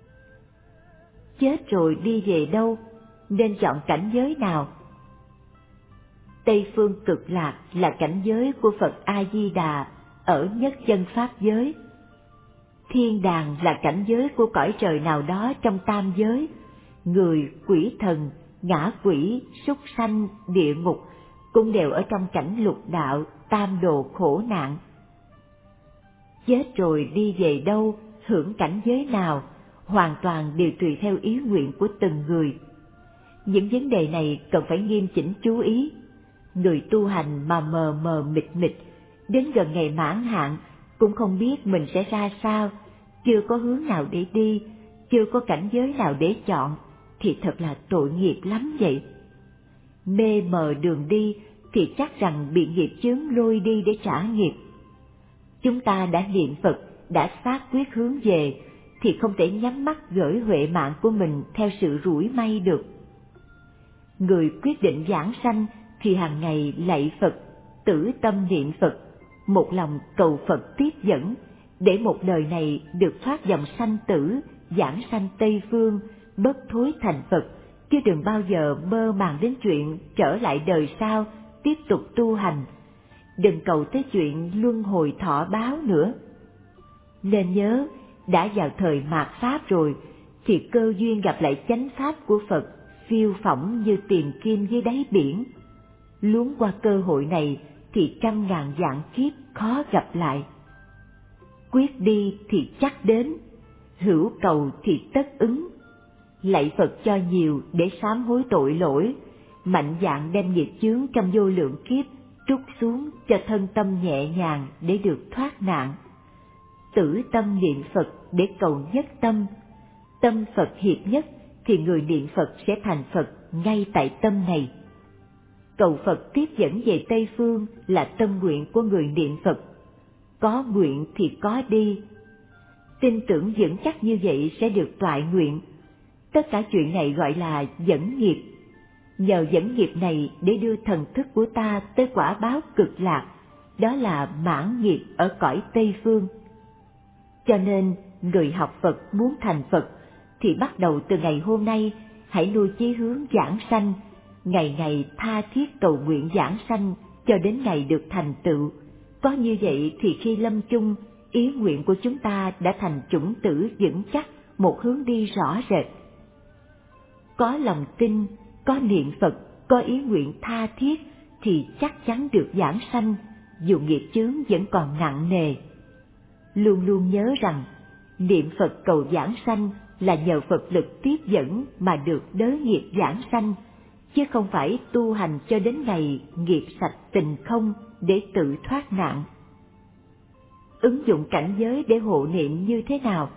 Chết rồi đi về đâu, nên chọn cảnh giới nào? Tây Phương Cực Lạc là cảnh giới của Phật A-di-đà ở nhất chân pháp giới. Thiên đàng là cảnh giới của cõi trời nào đó trong tam giới. Người, quỷ thần, ngã quỷ, súc sanh, địa ngục cũng đều ở trong cảnh lục đạo, tam đồ khổ nạn. Chết rồi đi về đâu, hưởng cảnh giới nào, hoàn toàn đều tùy theo ý nguyện của từng người. Những vấn đề này cần phải nghiêm chỉnh chú ý. Người tu hành mà mờ mờ mịt mịt, đến gần ngày mãn hạn cũng không biết mình sẽ ra sao, chưa có hướng nào để đi, chưa có cảnh giới nào để chọn, thì thật là tội nghiệp lắm vậy. Mê mờ đường đi thì chắc rằng bị nghiệp chướng lôi đi để trả nghiệp. Chúng ta đã niệm Phật, đã xác quyết hướng về, thì không thể nhắm mắt gửi huệ mạng của mình theo sự rủi may được. Người quyết định giảng sanh thì hàng ngày lạy Phật, tử tâm niệm Phật, một lòng cầu Phật tiếp dẫn, để một đời này được thoát dòng sanh tử, giảng sanh Tây Phương, bất thối thành Phật, chứ đừng bao giờ mơ màng đến chuyện trở lại đời sau, tiếp tục tu hành. Đừng cầu tới chuyện luân hồi thọ báo nữa. Nên nhớ, đã vào thời mạt Pháp rồi, thì cơ duyên gặp lại chánh pháp của Phật phiêu phỏng như tìm kim dưới đáy biển. Luống qua cơ hội này thì trăm ngàn vạn kiếp khó gặp lại. Quyết đi thì chắc đến, hữu cầu thì tất ứng. Lạy Phật cho nhiều để sám hối tội lỗi, mạnh dạn đem nghiệp chướng trong vô lượng kiếp trút xuống cho thân tâm nhẹ nhàng để được thoát nạn. Tử tâm niệm Phật để cầu nhất tâm. Tâm Phật hiệp nhất thì người niệm Phật sẽ thành Phật ngay tại tâm này. Cầu Phật tiếp dẫn về Tây Phương là tâm nguyện của người niệm Phật. Có nguyện thì có đi. Tin tưởng vững chắc như vậy sẽ được toại nguyện. Tất cả chuyện này gọi là dẫn nghiệp. Nhờ dẫn nghiệp này để đưa thần thức của ta tới quả báo cực lạc, đó là mãn nghiệp ở cõi Tây Phương. Cho nên, người học Phật muốn thành Phật thì bắt đầu từ ngày hôm nay hãy nuôi chí hướng giảng sanh, ngày ngày tha thiết cầu nguyện giảng sanh cho đến ngày được thành tựu. Có như vậy thì khi lâm chung, ý nguyện của chúng ta đã thành chủng tử vững chắc, một hướng đi rõ rệt. Có lòng tin, có niệm Phật, có ý nguyện tha thiết thì chắc chắn được giảng sanh, dù nghiệp chướng vẫn còn nặng nề. Luôn luôn nhớ rằng, niệm Phật cầu giảng sanh là nhờ Phật lực tiếp dẫn mà được đới nghiệp giảng sanh, chứ không phải tu hành cho đến ngày nghiệp sạch tình không để tự thoát nạn. Ứng dụng cảnh giới để hộ niệm như thế nào?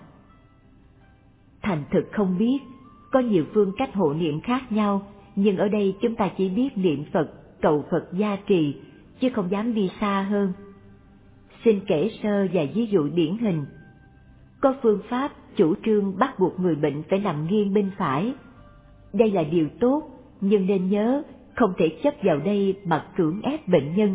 Thành thực không biết, có nhiều phương cách hộ niệm khác nhau, nhưng ở đây chúng ta chỉ biết niệm Phật, cầu Phật gia trì, chứ không dám đi xa hơn. Xin kể sơ vài ví dụ điển hình. Có phương pháp chủ trương bắt buộc người bệnh phải nằm nghiêng bên phải. Đây là điều tốt, nhưng nên nhớ không thể chấp vào đây mà cưỡng ép bệnh nhân.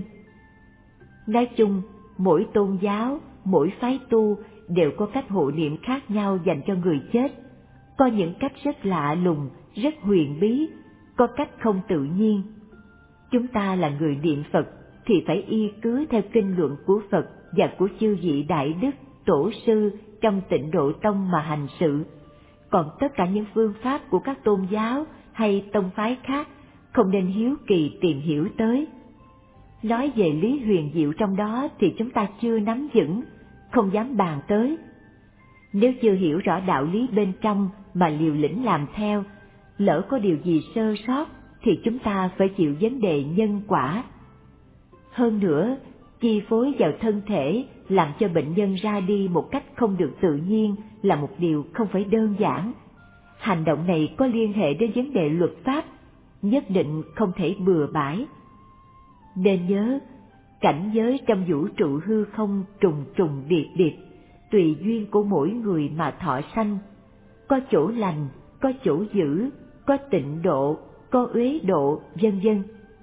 Nói chung, mỗi tôn giáo, mỗi phái tu đều có cách hộ niệm khác nhau dành cho người chết. Có những cách rất lạ lùng, rất huyền bí, có cách không tự nhiên. Chúng ta là người niệm Phật thì phải y cứ theo kinh luận của Phật và của chư vị đại đức, tổ sư trong Tịnh Độ Tông mà hành sự. Còn tất cả những phương pháp của các tôn giáo hay tông phái khác không nên hiếu kỳ tìm hiểu tới. Nói về lý huyền diệu trong đó thì chúng ta chưa nắm vững, không dám bàn tới. Nếu chưa hiểu rõ đạo lý bên trong mà liều lĩnh làm theo, lỡ có điều gì sơ sót thì chúng ta phải chịu vấn đề nhân quả. Hơn nữa, chi phối vào thân thể làm cho bệnh nhân ra đi một cách không được tự nhiên là một điều không phải đơn giản. Hành động này có liên hệ đến vấn đề luật pháp, nhất định không thể bừa bãi. Nên nhớ, cảnh giới trong vũ trụ hư không trùng trùng điệp điệp, tùy duyên của mỗi người mà thọ sanh. Có chỗ lành, có chỗ dữ, có tịnh độ, có uế độ, vân vân.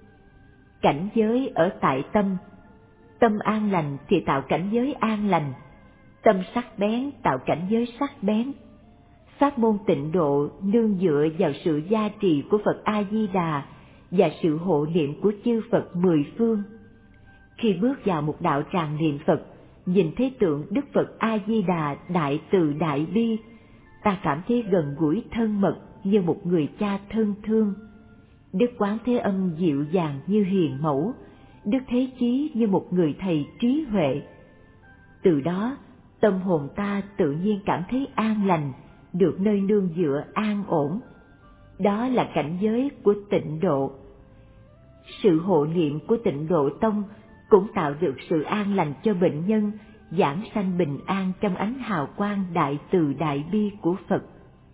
Cảnh giới ở tại tâm. Tâm an lành thì tạo cảnh giới an lành. Tâm sắc bén tạo cảnh giới sắc bén. Pháp môn tịnh độ nương dựa vào sự gia trì của Phật A-di-đà và sự hộ niệm của chư Phật mười phương. Khi bước vào một đạo tràng niệm Phật, nhìn thấy tượng Đức Phật A-di-đà đại từ đại bi, ta cảm thấy gần gũi thân mật như một người cha thân thương. Đức Quán Thế Âm dịu dàng như hiền mẫu, Đức Thế Chí như một người thầy trí huệ. Từ đó, tâm hồn ta tự nhiên cảm thấy an lành, được nơi nương dựa an ổn. Đó là cảnh giới của tịnh độ. Sự hộ niệm của Tịnh Độ Tông cũng tạo được sự an lành cho bệnh nhân, giảng sanh bình an trong ánh hào quang đại từ đại bi của Phật.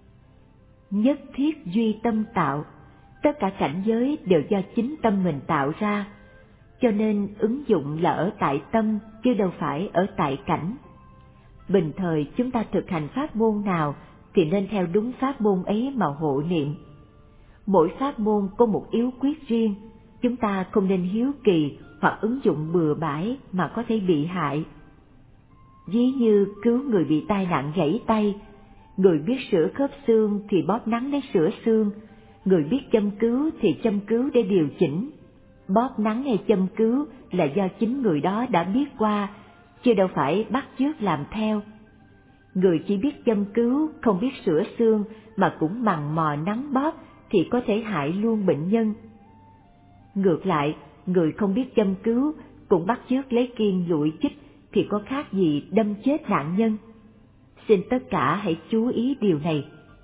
Nhất thiết duy tâm tạo, tất cả cảnh giới đều do chính tâm mình tạo ra, cho nên ứng dụng là ở tại tâm chứ đâu phải ở tại cảnh. Bình thời chúng ta thực hành pháp môn nào thì nên theo đúng pháp môn ấy mà hộ niệm. Mỗi pháp môn có một yếu quyết riêng, chúng ta không nên hiếu kỳ hoặc ứng dụng bừa bãi mà có thể bị hại. Ví như cứu người bị tai nạn gãy tay, người biết sửa khớp xương thì bóp nắn để sửa xương, người biết châm cứu thì châm cứu để điều chỉnh. Bóp nắn hay châm cứu là do chính người đó đã biết qua, chứ đâu phải bắt chước làm theo. Người chỉ biết châm cứu, không biết sửa xương mà cũng mằn mò nắn bóp thì có thể hại luôn bệnh nhân. Ngược lại, người không biết châm cứu cũng bắt chước lấy kim lụi chích thì có khác gì đâm chết nạn nhân. Xin tất cả hãy chú ý điều này.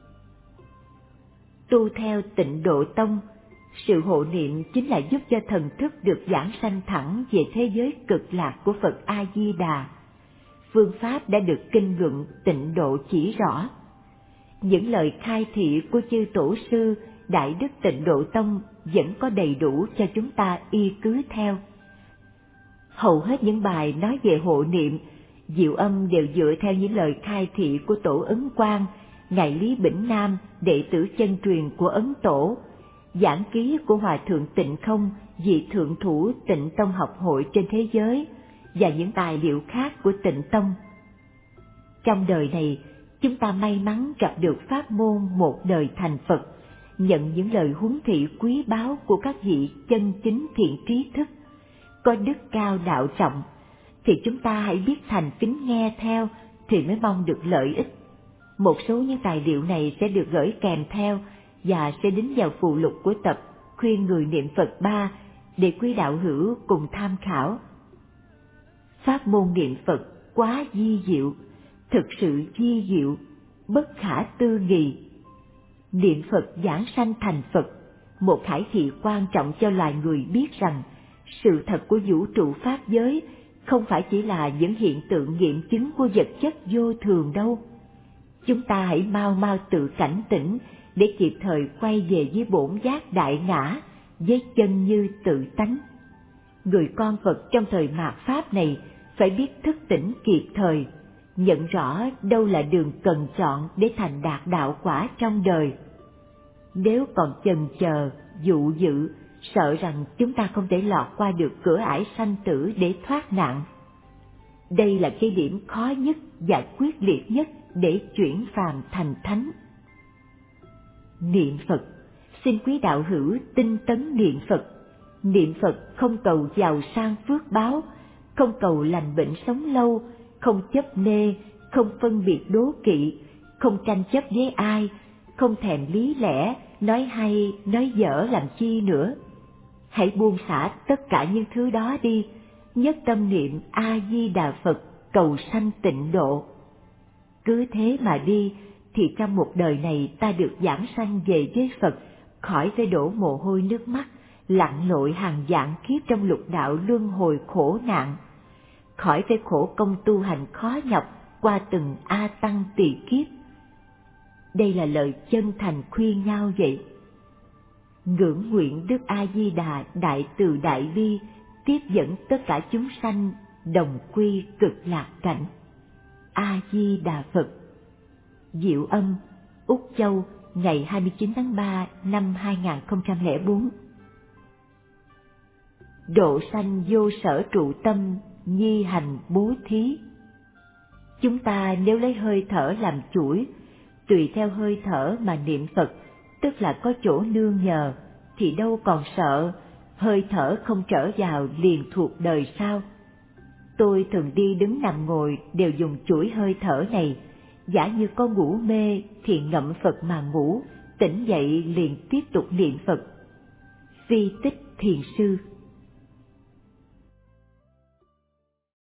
Tu theo Tịnh Độ Tông, sự hộ niệm chính là giúp cho thần thức được giảng sanh thẳng về thế giới cực lạc của Phật A-di-đà. Phương pháp đã được kinh luận Tịnh Độ chỉ rõ. Những lời khai thị của chư tổ sư Đại Đức Tịnh Độ Tông vẫn có đầy đủ cho chúng ta y cứ theo. Hầu hết những bài nói về hộ niệm, Diệu Âm đều dựa theo những lời khai thị của Tổ Ấn Quang, Ngài Lý Bỉnh Nam, đệ tử chân truyền của Ấn Tổ, giảng ký của Hòa Thượng Tịnh Không, vị thượng thủ Tịnh Tông học hội trên thế giới, và những tài liệu khác của Tịnh Tông. Trong đời này, chúng ta may mắn gặp được pháp môn một đời thành Phật, nhận những lời huấn thị quý báu của các vị chân chính thiện trí thức, có đức cao đạo trọng, thì chúng ta hãy biết thành kính nghe theo thì mới mong được lợi ích. Một số những tài liệu này sẽ được gửi kèm theo và sẽ đính vào phụ lục của tập Khuyên Người Niệm Phật 3 để quý đạo hữu cùng tham khảo. Pháp môn niệm Phật quá vi diệu, thực sự vi diệu, bất khả tư nghị. Niệm Phật giảng sanh thành Phật, một khải thị quan trọng cho loài người biết rằng sự thật của vũ trụ pháp giới không phải chỉ là những hiện tượng nghiệm chứng của vật chất vô thường đâu. Chúng ta hãy mau mau tự cảnh tỉnh để kịp thời quay về với bổn giác đại ngã, với chân như tự tánh. Người con Phật trong thời mạt Pháp này phải biết thức tỉnh kịp thời, nhận rõ đâu là đường cần chọn để thành đạt đạo quả trong đời. Nếu còn chần chờ, dụ dự, sợ rằng chúng ta không thể lọt qua được cửa ải sanh tử để thoát nạn. Đây là cái điểm khó nhất và quyết liệt nhất để chuyển phàm thành thánh. Niệm Phật, xin quý đạo hữu tinh tấn niệm Phật. Niệm Phật không cầu giàu sang phước báo, không cầu lành bệnh sống lâu, không chấp nê, không phân biệt đố kỵ, không tranh chấp với ai, không thèm lý lẽ, nói hay, nói dở làm chi nữa. Hãy buông xả tất cả những thứ đó đi, nhất tâm niệm A-di-đà Phật, cầu sanh tịnh độ. Cứ thế mà đi, thì trong một đời này ta được giảng sanh về với Phật, khỏi phải đổ mồ hôi nước mắt, lặn lội hàng vạn kiếp trong lục đạo luân hồi khổ nạn, khỏi phải khổ công tu hành khó nhọc qua từng A Tăng tỳ kiếp. Đây là lời chân thành khuyên nhau vậy. Ngưỡng nguyện Đức A-di-đà Đại Từ Đại Bi tiếp dẫn tất cả chúng sanh đồng quy cực lạc cảnh. A-di-đà Phật. Diệu Âm, Úc Châu, ngày 29 tháng 3 năm 2004. Độ sanh vô sở trụ tâm, nhi hành bố thí. Chúng ta nếu lấy hơi thở làm chuỗi, tùy theo hơi thở mà niệm Phật, tức là có chỗ nương nhờ, thì đâu còn sợ, hơi thở không trở vào liền thuộc đời sau. Tôi thường đi đứng nằm ngồi đều dùng chuỗi hơi thở này, giả như có ngủ mê thì ngậm Phật mà ngủ, tỉnh dậy liền tiếp tục niệm Phật. Vi Tích Thiền Sư.